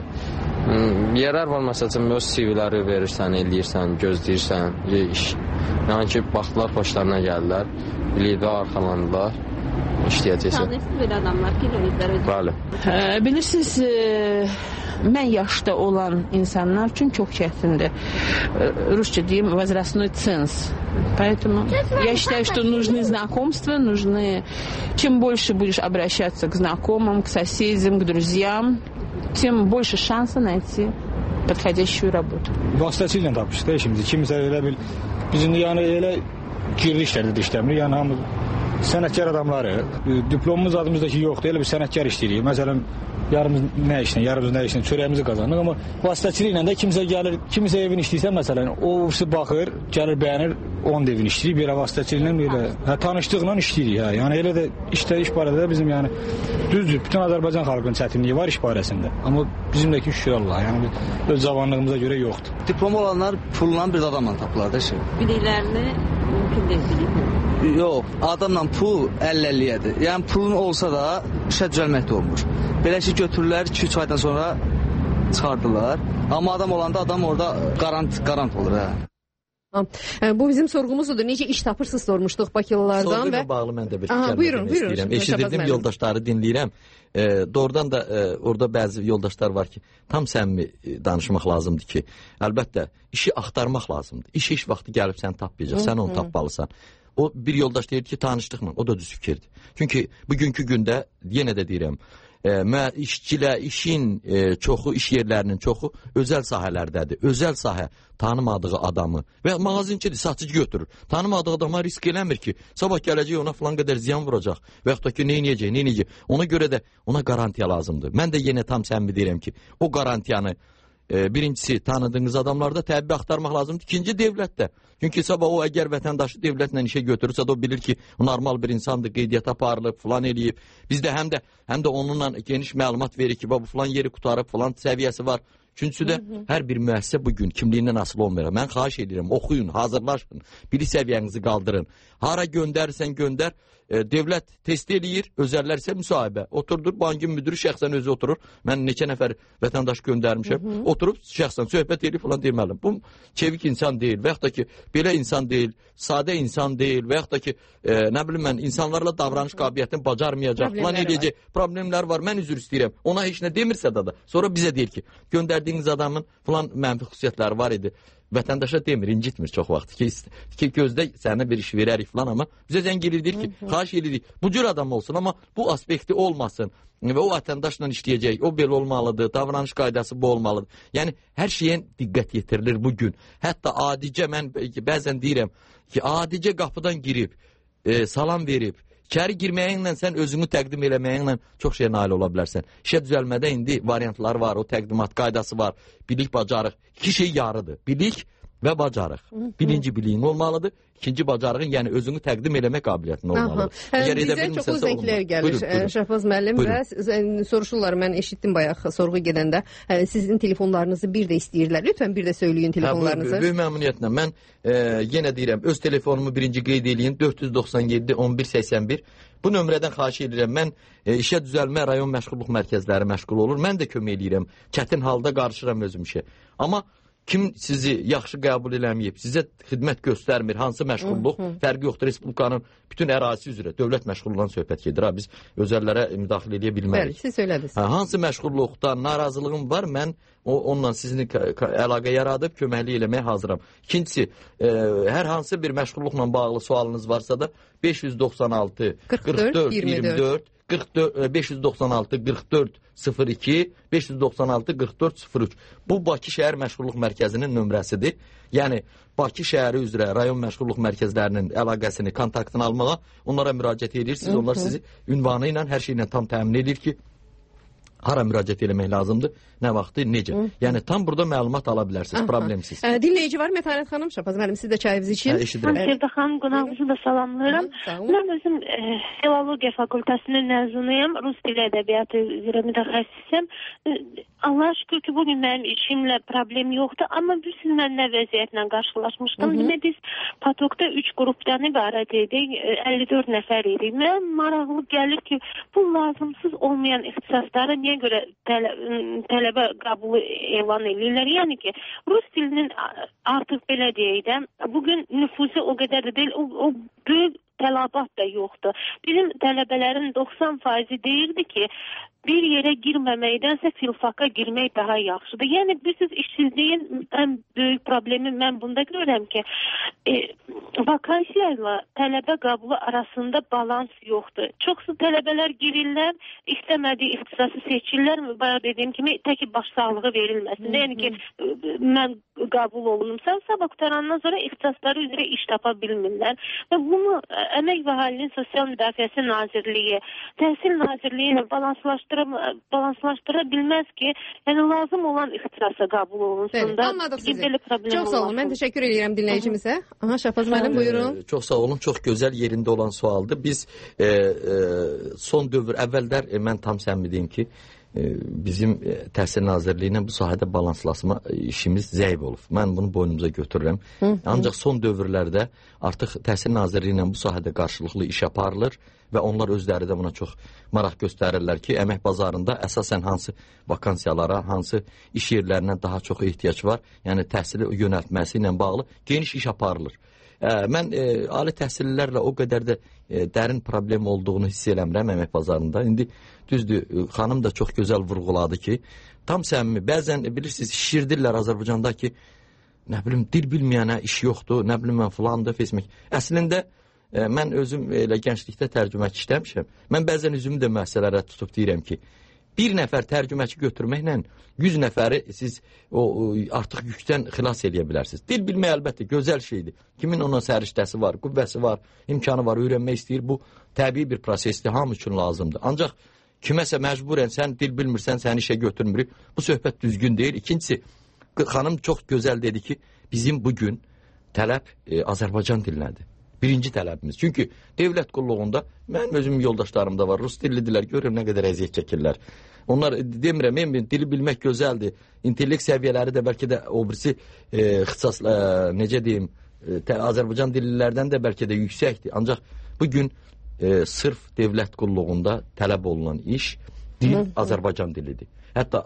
Yerlər var, məsələn, öz CV-ləri verirsən, eləyirsən, gözləyirsən, iş. Yəni ki, baxdılar, xoşlarına gəldilər, bilikdə arxalandılar. Tanırsınız belə adamlar ki, bəli. Bilirsiniz, mən yaşda olan insanlar üçün çox çətindir. Rusça deyim, возрастной ценз. Поэтому я считаю, что нужны знакомства, нужны... Чем больше будешь обращаться к знакомым, к соседям, к друзьям, тем больше шанса найти подходящую работу. Vasitəsilə tapışdı da şimdi. Kimsə elə bil, bizim yəni elə girdi işlərdə də işləmir. Yəni hamı sənətkar adamları, diplomumuz adımızdakı yoxdur, elə bir sənətkar işləyirik. Məsələn, yarımız nə işlə, çörəyimizi qazanırıq, amma vasitəçiliklə də kimsə gəlir, kimsə evin işləyirsə, məsələn, o baxır, gəlir, bəyənir, onun evin işləyirik, belə vasitəçiliklə, belə tanışdıqla işləyirik. Yəni elə də iş barədə bizim, yəni düzdür, bütün Azərbaycan xalqının çətinliyi var iş barəsində, amma bizimdəki şükür Allah, yəni öz cavanlığımıza görə yoxdur. Diplom olanlar pulla bir adamla tapılar da şey. Biliklərini mümkün deyil biliklər. Yox, adamla pul 50-50-yədir. Yəni pulun olsa da işə düzəlmək də olmur. Belə ki, götürürlər, 2-3 aydan sonra çıxardılar. Amma adam olanda adam orada qarant olur. Bu bizim sorğumuzdur. Necə iş tapırsınız sormuşduq Bakılılardan. Sorğuyla bağlı mən də bir fikir vermək istəyirəm. Eşidirdim, yoldaşları dinləyirəm. Doğrudan da orada bəzi yoldaşlar var ki, tam səmimi danışmaq lazımdır ki, əlbəttə işi axtarmaq lazımdır. İş heç vaxtı gəlib sən tapmayacaq, sən onu tapmalısan. O bir yoldaş deyir ki, tanışdıqla, o da düz fikirdir. Çünki bugünkü gündə, yenə də deyirəm, işin çoxu, iş yerlərinin çoxu özəl sahələrdədir. Özəl sahə tanımadığı adamı və mağazinçidir, satıcı götürür. Tanımadığı adama risk eləmir ki, sabah gələcək ona filan qədər ziyan vuracaq və yaxud da ki, neyniyəcək. Ona görə də ona garantiya lazımdır. Mən də yenə tam səmimi deyirəm ki, o garantiyanı birincisi tanıdığınız adamlarda təbii axtarmaq lazımdır. İkinci dövlətdə. Çünki sabah o əgər vətəndaşı dövlətlə işə götürürsə də o bilir ki, o normal bir insandır, qeydiyyata aparılıb, filan eləyib. Biz də həm də onunla geniş məlumat verir ki, bu filan yeri qutarıb, filan səviyyəsi var. Üçüncüsü də hər bir müəssisə bugün kimliyindən asılı olmayacaq. Mən xahiş edirəm, oxuyun, hazırlaşın, bilik səviyyənizi qaldırın. Hara göndərirsən göndər, dövlət test eləyir, özəllər isə müsahibə. Oturdur, bankın müdürü şəxsən özü oturur. Mən neçə nəfər vətəndaş göndərmişəm. Oturub şəxsən söhbət eləyib falan deməliyim. Bu çevik insan deyil və yaxud da ki, belə insan deyil, sadə insan deyil və yaxud da ki, nə bilim mən, insanlarla davranış qabiliyyətini bacarmayacaq, falan eləyəcək. Problemlər var, mən üzr istəyirəm. Ona heç nə demirsə də, sonra bizə deyir ki, göndərdiyiniz adamın falan mənfi xüsusiyyətləri var idi. Vətəndaşa demir, incitmir çox vaxt ki, gözdə sənə bir iş verərik falan, amma bizə zəng edir, deyir ki, xahiş edirik, bu cür adam olsun, amma bu aspekti olmasın və o vətəndaşla işləyəcək, o belə olmalıdır, davranış qaydası bu olmalıdır. Yəni, hər şeyə diqqət yetirilir bugün. Hətta adicə, mən bəzən deyirəm ki, adicə qapıdan girib, salam verib, İçəri girməyinlə, sən özünü təqdim eləməyinlə çox şey nail ola bilərsən. İşə düzəlmədə indi variantlar var, o təqdimat qaydası var, bilik, bacarıq. İki şey yarıdır. Bilik və bacarıq. Birinci biliyin olmalıdır. İkinci bacarığın, yəni özünü təqdim eləmək qabiliyyətin olmalıdır. Bizə çoxlu zənglər gəlir Şahbaz müəllim və soruşurlar, mən eşitdim bayaq sorğu gedəndə, sizin telefonlarınızı bir də istəyirlər. Lütfən bir də söyləyin telefonlarınızı. Böyük məmnuniyyətlə mən yenə deyirəm, öz telefonumu birinci qeyd eləyin, 497 11 81. Bu nömrədən xahiş edirəm, mən işə düzəlmə rayon məşğulluq mərkəzləri məşğul olur, mən də kömək eləyirəm, çətin halda qarışıram özüm işə. Amma kim sizi yaxşı qəbul eləməyib, sizə xidmət göstərmir, hansı məşğulluq, fərqi yoxdur. Respublikanın bütün ərazisi üzrə dövlət məşğulluğundan söhbət gedir. Biz özəllərə müdaxilə edə bilmərik. Bəli, siz söylədiniz. Hansı məşğulluqda narazılığım var, mən onunla sizinlə əlaqə yaradıb köməklik eləməyə hazıram. İkincisi, hər hansı bir məşğulluqla bağlı sualınız varsa da 596 44 24 596 44 02 596 44 03. Bu Bakı şəhər məşğulluq mərkəzinin nömrəsidir. Yəni Bakı şəhəri üzrə rayon məşğulluq mərkəzlərinin əlaqəsini, kontaktını almağa onlara müraciət edirsiniz. Onlar sizi ünvanı ilə, hər şeylə tam təmin edir ki, hara müraciət eləmək lazımdır, nə vaxtı, necə. Yəni tam burada məlumat ala bilərsiniz, problemsiz. Dinləyici var Mətanət xanım, Şahbaz müəllim, siz də çayınızı için. Sevda xanım, qonağınızı da salamlayıram. Mən özüm filologiya fakültəsinin məzunuyum, rus dili ədəbiyyatı üzrə mütəxəssisəm. Allah'a şükür ki, bugün mənim işimlə problem yoxdur, amma bilirsiniz, mən nə vəziyyətlə qarşılaşmışdım. Biz Patokda 3 qrupdan ibarət idik, 54 nəfər idik. Mən maraqlı gəlir ki, bu lazımsız olmayan ixtisasları niyə görə tələbə qəbulu elan edirlər? Yəni ki, rus dilinin artıq belə deyək də, bugün nüfusu o qədər də deyil, o böyük tələbat da yoxdur. Bizim tələbələrin 90% deyirdi ki, bir yerə girməməkdənsə filfaka girmək daha yaxşıdır. Yəni, bilirsiniz, işsizliyin ən böyük problemi mən bunda görürəm ki, vakansiyalarla tələbə qəbulu arasında balans yoxdur. Çoxsu tələbələr girirlər, istəmədiyi ixtisası seçirlər, bayaq dediyim kimi, təki baş sağlığı verilməsin. Yəni ki, mən qəbul olunumsa, sabah qutarandan sonra ixtisasları üzrə iş tapa bilmirlər. Və bunu Əmək və Əhalinin Sosial Müdafiəsi Nazirliyi, Təhsil Nazirliyi ilə balanslaşdıra bilməz ki, yəni lazım olan ixtisasa qəbul olunsun da. Anladıq sizi. Çox sağ olun. Mən təşəkkür edirəm dinləyicimizə. Şahbaz müəllim, buyurun. Çox sağ olun. Çox gözəl yerində olan sualdır. Biz son dövr, əvvəllər mən tam səmimi ki, bizim Təhsil Nazirliyi ilə bu sahədə balanslaşma işimiz zəif olub. Mən bunu boynumuza götürürəm. Ancaq son dövrlərdə artıq Təhsil Nazirliyi ilə bu sahədə qarşılıqlı iş aparılır və onlar özləri də buna çox maraq göstərirlər ki, əmək bazarında əsasən hansı vakansiyalara, hansı iş yerlərinə daha çox ehtiyac var, yəni təhsili yönəltməsi ilə bağlı geniş iş aparılır. Mən ali təhsillilərlə o qədər də dərin problem olduğunu hiss eləmirəm əmək bazarında. İndi düzdür, xanım da çox gözəl vurğuladı ki, tam səmimi, bəzən bilirsiniz, şişirdirlər Azərbaycanda ki, nə bilim, dil bilməyənə iş yoxdur, nə bilim, mən filandır, fesmək. Əslində, mən özüm elə gənclikdə tərcüməçi işləmişəm. Mən bəzən üzümü də müəssisələrə tutub deyirəm ki, bir nəfər tərcüməçi götürməklə 100 nəfəri siz artıq yükdən xilas edə bilərsiniz. Dil bilmək əlbəttə gözəl şeydir. Kimin ona səriştəsi var, qüvvəsi var, imkanı var, öyrənmək istəyir. Bu təbii bir prosesdir, hamı üçün lazımdır. Ancaq kiməsə məcburən sən dil bilmirsən, səni işə götürmürük. Bu söhbət düzgün deyil. İkincisi, xanım çox gözəl dedi ki, bizim bugün tələb Azərbaycan dilinədir. Birinci tələbimiz. Çünki dövlət qulluğunda mənim özüm yoldaşlarım da var, rus dillidirlər, görürəm nə qədər əziyyət çəkirlər. Onlar demirəm, dili bilmək gözəldir. İntellekt səviyyələri də bəlkə də o birisi ixtisas, necə deyim, Azərbaycan dillilərdən də bəlkə də yüksəkdir. Ancaq bugün sırf dövlət qulluğunda tələb olunan iş dil Azərbaycan dilidir. Hətta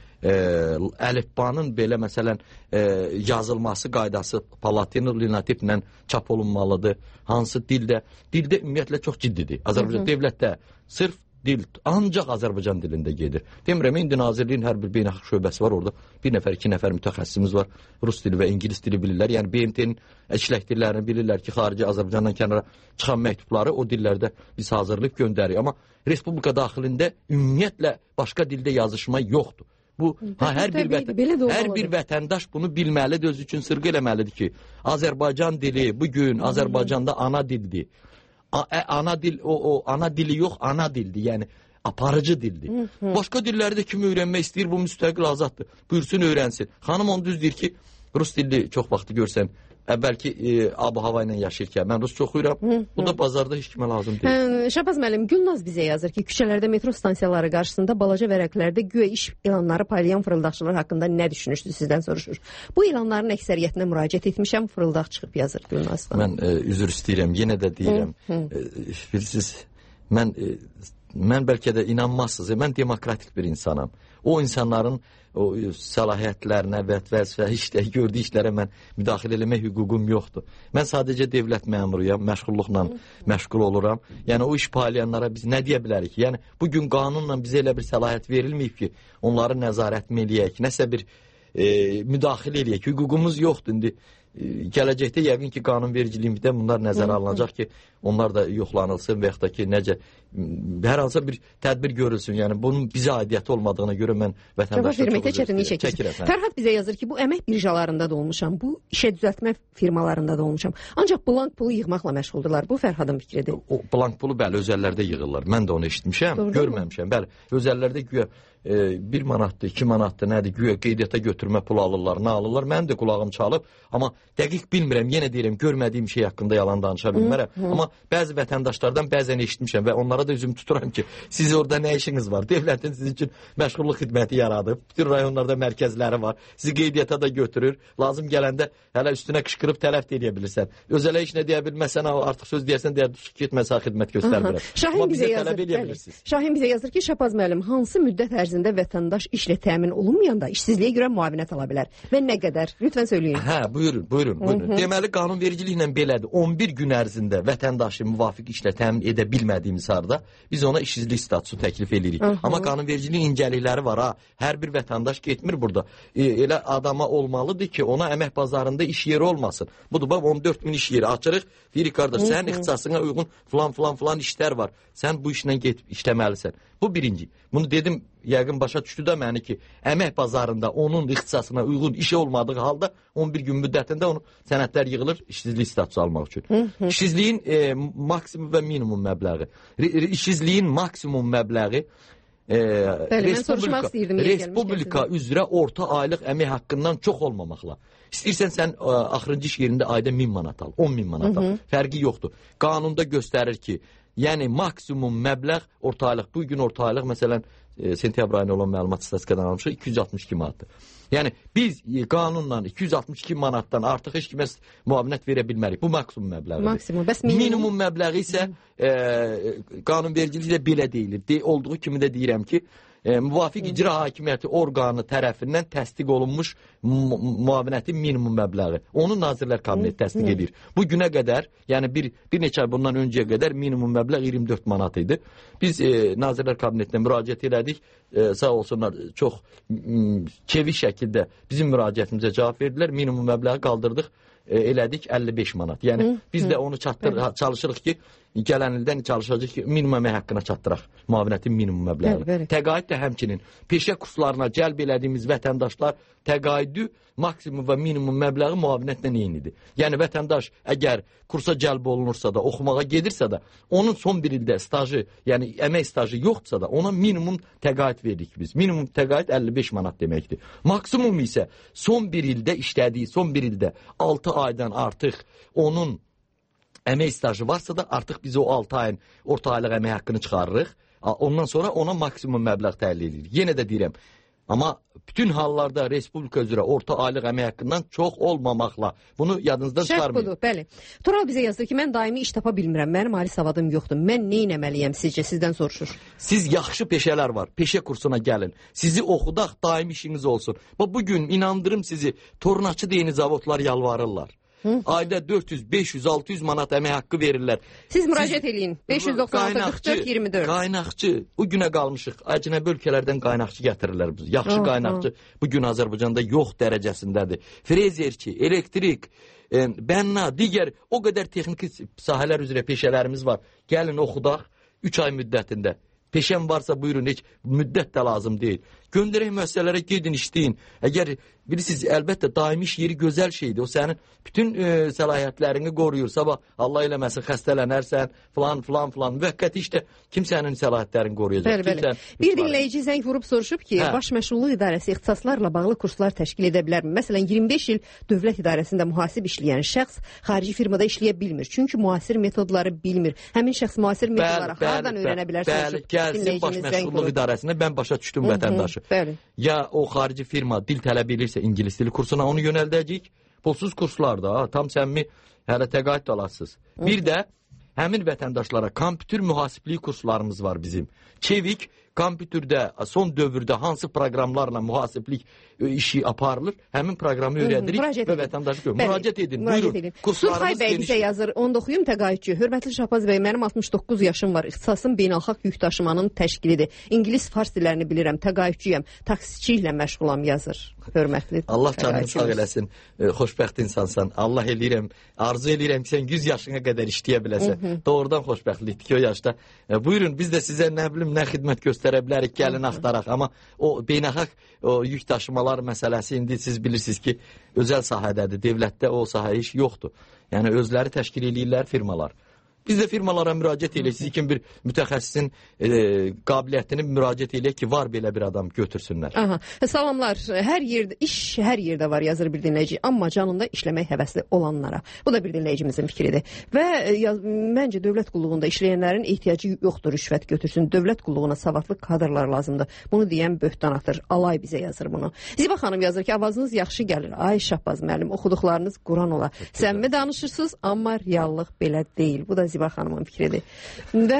əlifbanın belə məsələn yazılması qaydası Palatin linotiplə çap olunmalıdır. Hansı dildə ümumiyyətlə çox ciddidir. Azərbaycan dövlətdə sırf dil ancaq Azərbaycan dilində gedir. Demirəm, indi Nazirliyin hər bir beynəlxalq şöbəsi var orada. Bir nəfər, iki nəfər mütəxəssisimiz var. Rus dili və ingilis dili bilirlər. Yəni BMT-nin əşlək dillərini bilirlər ki, xarici Azərbaycandan kənara çıxan məktubları o dillərdə biz hazırlayıb göndəririk. Amma Respublika daxilində ümumiyyətlə başqa dildə yazışma yoxdur. Bu hər bir vətəndaş bunu bilməlidir, öz üçün sırğı eləməlidir ki, Azərbaycan dili bugün Azərbaycanda ana dildir. Ana dil ana dili yox, ana dildir. Yəni aparıcı dildir. Başqa dilləri də kim öyrənmək istəyir, bu müstəqil azaddır. Buyursun öyrənsin. Xanım onu düz deyir ki, rus dilli çox vaxt görsən, əvvəlki ab-hava ilə yaşayırkən, mən rus çox xuyuram, bu da bazarda heç kimə lazım deyil. Şahbaz müəllim, Gülnaz bizə yazır ki, küçələrdə metro stansiyaları qarşısında balaca vərəqlərdə güya iş elanları paylayan fırıldaqçılar haqqında nə düşünürsünüz, sizdən soruşur. Bu elanların əksəriyyətinə müraciət etmişəm, fırıldaq çıxıb yazır Gülnazdan. Mən üzr istəyirəm, yenə də deyirəm, bilirsiniz, mən bəlkə də inanmazsınız, mən demokratik bir insanam. O insanların o səlahiyyətlərinə və vəzifə gördüyü işlərə mən müdaxilə eləmək hüququm yoxdur. Mən sadəcə dövlət məmuruyam, məşğulluqla məşğul oluram. Yəni o iş paylayanlara biz nə deyə bilərik? Yəni bugün qanunla bizə elə bir səlahiyyət verilməyib ki, onları nəzarət eləyək, nəsə bir müdaxilə eləyək. Hüququmuz yoxdur. İndi gələcəkdə yəqin ki, qanunvericilikdə bunlar nəzərə alınacaq ki, onlar da yoxlanılsın və yaxud da ki, necə hər hansı bir tədbir görülsün. Yəni bunun bizə aidiyyəti olmadığına görə mən vətəndaşlara çox üzr çəkirəm. Fərhad bizə yazır ki, bu əmək birjalarında da olmuşam, bu işə düzəltmə firmalarında da olmuşam. Ancaq blank pulu yığmaqla məşğuldurlar. Bu Fərhadın fikridir. O blank pulu bəli özəllərdə yığırlar. Mən də onu eşitmişəm, görməmişəm. Bəli, özəllərdə güya 1 manatdır, 2 manatdır, nədir, güya qeydiyyata götürmə pulu alırlar, nə alırlar. Mənim də qulağım çalıb, amma dəqiq bilmirəm, yenə deyirəm, görmədiyim şey haqqında yalan danışa bilmərəm. Amma bəzi vətəndaşlardan bəzən eşitmişəm və onlara da üzüm tuturam ki, siz orada nə işiniz var? Devlətin sizin üçün məşğulluq xidməti yaradıb, bütün rayonlarda mərkəzləri var, sizi qeydiyyata da götürür, lazım gələndə hələ üstünə qışqırıb tələf də edə bilirsən. Özələ iş nə deyə bilməsən, artıq söz deyərsən, deyər, getməsə xidmət göstərmirəm. Şahin bizə yazır ki, Şahbaz müəllim, hansı müddət ərzində vətəndaş işlə təmin olunmayanda işsizliyə görə müavinət ala bilər və nə qədər? Lütfən söyləyin. Hə, buyurun. Deməli, qanunvericiliklə belədir. 11 gün ərzində vətəndaşı müvafiq işlə təmin edə bilmədiyimiz halda biz ona işsizlik statusu təklif edirik. Amma qanunvericiliyin incəlikləri var. Hər bir vətəndaş getmir burada. Elə adama olmalıdır ki, ona əmək bazarında iş yeri olmasın. Budur, bax 14 min iş yeri açırıq. Deyir qardaş, sənin ixtisasına uyğun filan işlər var. Sən bu işlə gedib işləməlisən. Bu birinci. Bunu dedim, yəqin başa düşdü də məni ki, əmək bazarında onun ixtisasına uyğun işi olmadığı halda 11 gün müddətində onu sənədlər yığılır işsizlik statusu almaq üçün. İşsizliyin maksimum və minimum məbləği. İşsizliyin maksimum məbləği Respublika üzrə orta aylıq əmək haqqından çox olmamaqla. İstəyirsən sən axırıncı iş yerində ayda 1000 manat al, 10.000 manat al. Fərqi yoxdur. Qanunda göstərir ki, yəni maksimum məbləğ orta aylıq. Bu gün orta aylıq məsələn sentyabr ayına olan məlumat statistikadan almışıq 262 manatdır. Yəni biz qanunla 262 manatdan artıq heç kimə müavinət verə bilmərik. Bu maksimum məbləğidir. Minimum məbləği isə qanunvericilikdə belə deyilir. Olduğu kimi də deyirəm ki, müvafiq icra hakimiyyəti orqanı tərəfindən təsdiq olunmuş müavinətin minimum məbləği. Onu Nazirlər Kabineti təsdiq edir. Bu günə qədər, yəni bir neçə ay bundan öncəyə qədər minimum məbləğ 24 manat idi. Biz Nazirlər Kabinetinə müraciət elədik. Sağ olsunlar, çox çevik şəkildə bizim müraciətimizə cavab verdilər. Minimum məbləği qaldırdıq, elədik 55 manat. Yəni biz də onu çalışırıq ki, gələn ildən çalışacaq ki, minimum əmək haqqına çatdıraq müavinətin minimum məbləğini. Təqaüd də həmçinin peşə kurslarına cəlb elədiyimiz vətəndaşlar təqaüdü maksimum və minimum məbləği müavinətlə eynidir. Yəni vətəndaş əgər kursa cəlb olunursa da, oxumağa gedirsə də, onun son bir ildə stajı, yəni əmək stajı yoxdursa da, ona minimum təqaüd veririk biz. Minimum təqaüd 55 manat deməkdir. Maksimum isə son bir ildə işlədiyi, son bir ildə 6 aydan artıq onun əmək stajı varsa da artıq biz o 6 ayın orta aylıq əmək haqqını çıxarırıq. Ondan sonra ona maksimum məbləğ təyin edirik. Yenə də deyirəm, amma bütün hallarda Respublika üzrə orta aylıq əmək haqqından çox olmamaqla bunu yadınızdan çıxarmayın. Şərt budur, bəli. Tural bizə yazdı ki, mən daimi iş tapa bilmirəm, mənim ali savadım yoxdur. Mən nə etməliyəm sizcə, sizdən soruşur. Siz yaxşı peşələr var, peşə kursuna gəlin. Sizi oxudaq, daimi işiniz olsun. Bugün inandırım sizi, tornacı deyini zavodlar yalvarırlar. Ayda 400, 500, 600 manat əmək haqqı verirlər. Siz müraciət eləyin. 596, 44, 24. Qaynaqçı, bu günə qalmışıq. Əcnəbi ölkələrdən qaynaqçı gətirirlər biz. Yaxşı qaynaqçı bu gün Azərbaycanda yox dərəcəsindədir. Frezerçi, elektrik, bənna, digər o qədər texniki sahələr üzrə peşələrimiz var. Gəlin oxudaq 3 ay müddətində. Peşəm varsa buyurun, heç müddət də lazım deyil. Göndərək müəssisələrə gedin, işləyin. Əgər bilirsiniz, əlbəttə daimi iş yeri gözəl şeydir. O sənin bütün səlahiyyətlərini qoruyur. Sabah Allah eləməsin, xəstələnərsən, filan. Müvəqqəti işdə kimsənin səlahiyyətlərini qoruyacaq. Bəli. Bir dinləyici zəng vurub soruşub ki, Baş Məşğulluq İdarəsi ixtisaslarla bağlı kurslar təşkil edə bilərmi? Məsələn, 25 il dövlət idarəsində mühasib işləyən şəxs xarici firmada işləyə bilmir. Çünki müasir metodları bilmir. Həmin şəxs müasir metodları hardan öyrənə bilər? Bəli, gəlsin Baş Məşğulluq İdarəsinə, mən başa düşdüm vətəndaşı. Ya o xarici firma dil tələb edirsə ingilis dili kursuna onu yönəldəcək. Pulsuz kurslarda tam səmimi hələ təqaüd alasınız. Bir də həmin vətəndaşlara kompüter mühasiblik kurslarımız var bizim. Çevik kompüterdə son dövrdə hansı proqramlarla mühasiblik işi aparılır, həmin proqramı öyrədirik və vətəndaşı müraciət edin. Buyurun. Surxay bəy bizə yazır, onu da oxuyum təqaüdçü. Hörmətli Şahbaz bəy, mənim 69 yaşım var. İxtisasım beynəlxalq yük daşımanın təşkilidir. İngilis, fars dillərini bilirəm, təqaüdçüyəm, taksiçiliklə məşğulam yazır. Hörmətli. Allah canını sağ eləsin. Xoşbəxt insansan. Allah eləyirəm, arzu eləyirəm ki, sən 100 yaşına qədər işləyə biləsən. Doğrudan xoşbəxtlikdir ki, o yaşda. Buyurun, biz də sizə nə bilim, nə xidmət göstərə bilərik, gəlin axtaraq. Amma o beynəlxalq yük daşımalar məsələsi indi siz bilirsiniz ki, özəl sahədədir. Devlətdə o sahə iş yoxdur. Yəni özləri təşkil edirlər firmalar. Biz də firmalara müraciət eləyək. Siz kim bir mütəxəssisin qabiliyyətini müraciət eləyək ki, var belə bir adam götürsünlər. Salamlar. İş hər yerdə var, yazır bir dinləyici. Amma canında işləmək həvəsli olanlara. Bu da bir dinləyicimizin fikridir. Və məncə dövlət qulluğunda işləyənlərin ehtiyacı yoxdur rüşvət götürsün. Dövlət qulluğuna savadlı kadrlar lazımdır. Bunu deyən böhtanadır. Alay bizə yazır bunu. Ziba xanım yazır ki, avazınız yaxşı gəlir. Ay Şahbaz müəllim, oxuduqlarınız Quran ola. Səmimi danışırsınız, amma reallıq belə deyil. Bu da Ziba xanımın fikridir. Və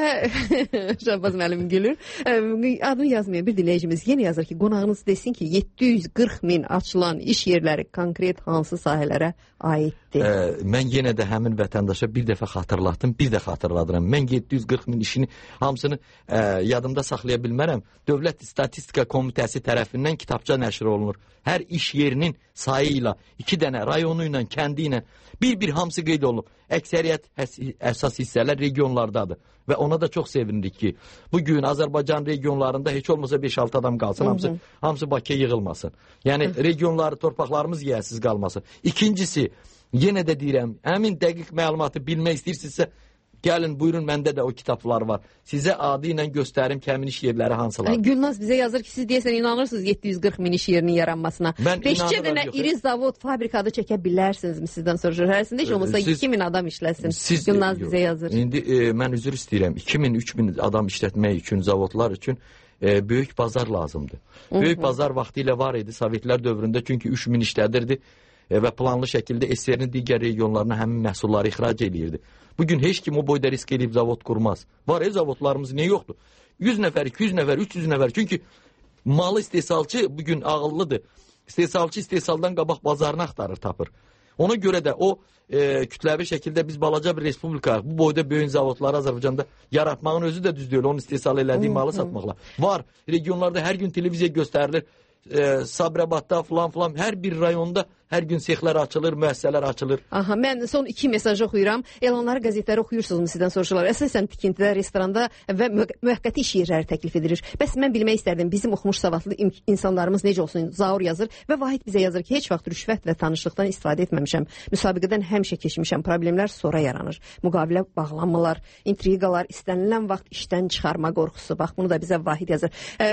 Şahbaz müəllim gülür. Adını yazmıyor bir dinləyicimiz. Yenə yazır ki, qonağınız desin ki, 740 min açılan iş yerləri konkret hansı sahələrə aiddir? Mən yenə də həmin vətəndaşa bir dəfə xatırlatdım, bir də xatırladıram. Mən 740 min işini hamısını yadımda saxlaya bilmərəm. Dövlət İstatistika Komitəsi tərəfindən kitabça nəşr olunur. Hər iş yerinin sayı ilə, 2 dənə rayonu ilə, kəndi ilə bir hamısı qeyd olunub. Əksəriyyət əsas hissələr regionlardadır. Və ona da çox sevinirik ki, bugün Azərbaycan regionlarında heç olmasa 5-6 adam qalsın, hamısı Bakıya yığılmasın. Yəni regionları, torpaqlarımız yiyəsiz qalmasın. İkincisi, yenə də deyirəm, həmin dəqiq məlumatı bilmək istəyirsinizsə, gəlin, buyurun, məndə də o kitablar var. Sizə adı ilə göstərim ki, həmin iş yerləri hansılar. Gülnaz bizə yazır ki, siz deyəsən inanırsınız 740 min iş yerinin yaranmasına. 5-cə dənə iri zavod, fabrikada çəkə bilərsinizmi sizdən soruşur. Hərəsində heç olmasa 2000 adam işləsin. Gülnaz bizə yazır. İndi mən üzr istəyirəm. 2000-3000 adam işlətmək üçün, zavodlar üçün böyük bazar lazımdır. Böyük bazar vaxtı ilə var idi Sovetlər dövründə, çünki 3000 işlədirdi və planlı şəkildə SSR-nin digər regionlarına həmin məhsulları ixrac edirdi. Bugün heç kim o boyda risk edib zavod qurmaz. Var zavodlarımız niyə yoxdur? 100 nəfər, 200 nəfər, 300 nəfər. Çünki malı istehsalçı bugün ağıllıdır. İstehsalçı istehsaldan qabaq bazarını axtarır, tapır. Ona görə də o kütləvi şəkildə biz balaca bir respublika, bu boyda böyük zavodları Azərbaycanda yaratmağın özü də düz deyil. Onun istehsal elədiyi malı satmaqla. Var, regionlarda hər gün televiziya göstərilir. Sabirabadda filan hər bir rayonda hər gün sexlər açılır, müəssisələr açılır. Mən son 2 mesaj oxuyuram. Elanları, qəzetləri oxuyursunuz, sizdən soruşurlar. Əsasən tikintidə, restoranda və müvəqqəti iş yerləri təklif edilir. Bəs mən bilmək istərdim, bizim oxumuş savadlı insanlarımız necə olsun? Zaur yazır və Vahid bizə yazır ki, heç vaxt rüşvət və tanışlıqdan istifadə etməmişəm. Müsabiqədən həmişə keçmişəm. Problemlər sonra yaranır. Müqavilə bağlanmalar, intriqalar, istənilən vaxt işdən çıxarma qorxusu. Bax, bunu da bizə Vahid yazır.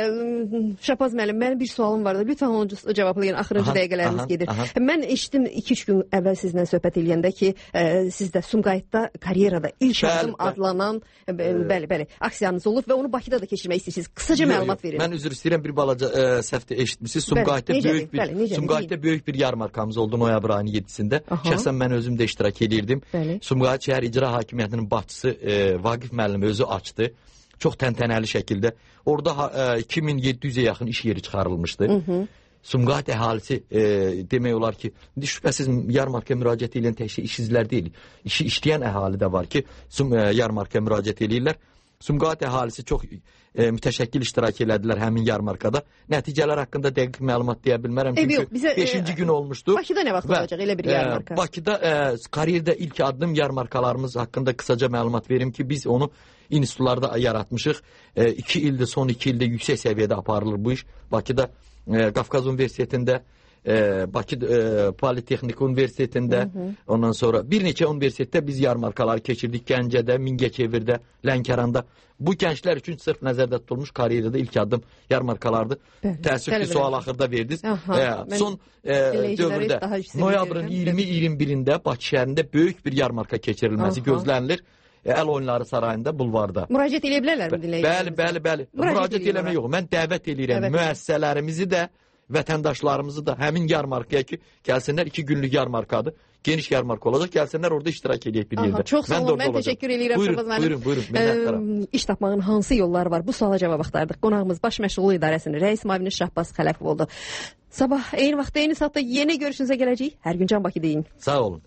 Şahbaz müəllim, mənim bir sualım vardı. Lütfən onu cavablayın. Axırıncı dəqiqələrimiz gedir. Mən eşitdim 2-3 gün əvvəl sizlə söhbət eləyəndə ki, sizdə Sumqayıtda karyerada ilk adım adlanan bəli, aksiyanız olub və onu Bakıda da keçirmək istəyirsiniz. Qısaca məlumat verin. Mən üzr istəyirəm, bir balaca səhvdə eşitmişsiniz. Sumqayıtda böyük bir yarmarkamız oldu noyabr ayının 7-sində. Şəxsən mən özüm də iştirak edirdim. Sumqayıt şəhər icra hakimiyyətinin başçısı Vaqif müəllim özü açdı. Çox təntənəli şəkildə. Orada 2700-ə yaxın iş yeri çıxarılmışdı. Sumqayıt əhalisi demək olar ki, şübhəsiz yarmarkaya müraciət edən təkcə işsizlər deyil. İşi işləyən əhali də var ki, yarmarkaya müraciət edirlər. Sumqayıt əhalisi çox mütəşəkkil iştirak elədilər həmin yarmarkada. Nəticələr haqqında dəqiq məlumat deyə bilmərəm. Çünki 5-ci gün olmuşdu. Bakıda nə vaxt olacaq elə bir yarmarka? Bakıda kariyerdə ilk addım yarmarkalarımız haqqında qısaca məlumat verim ki, biz onu institutlarda yaratmışıq. 2 ildir, son 2 ildə yüksək səviyyədə aparılır bu iş. Bakıda Qafqaz Universitetində, Bakı Politexnik Universitetində, ondan sonra bir neçə universitetdə biz yarmarkaları keçirdik. Gəncədə, Mingəçevirdə, Lənkəranda. Bu gənclər üçün sırf nəzərdə tutulmuş kariyerdə ilk addım yarmarkalardır. Təəssüf ki, sual axırda verdiniz. Son dövrdə noyabrın 20-21-də Bakı şəhərində böyük bir yarmarka keçirilməsi gözlənilir. Əl oyunları sarayında, bulvarda. Müraciət edə bilərlərmi dinləyicilərimiz? Bəli. Müraciət eləmək yox. Mən dəvət edirəm müəssisələrimizi də, vətəndaşlarımızı da həmin yarmarkaya ki, gəlsinlər, 2 günlük yarmarkadır. Geniş yarmarka olacaq, gəlsinlər orada iştirak edək bir yerdə. Çox sağ olun, mən təşəkkür edirəm. Buyurun. İş tapmağın hansı yolları var? Bu suala cavab axtardıq. Qonağımız Baş Məşğulluq İdarəsinin rəis müavini Şahbaz Xələfov oldu. Sabah eyni vaxtda, eyni saatda yenə görüşünüzə gələcəyik. Hər gün Can Bakı deyin. Sağ olun.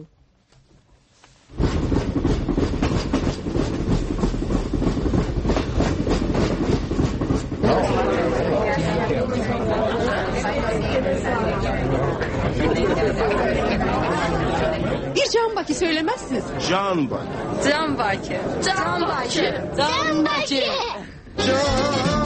Bir Can Bakı söylemezsiniz. Can Bakı. Can Bakı. Can Bakı. Can Bakı. Can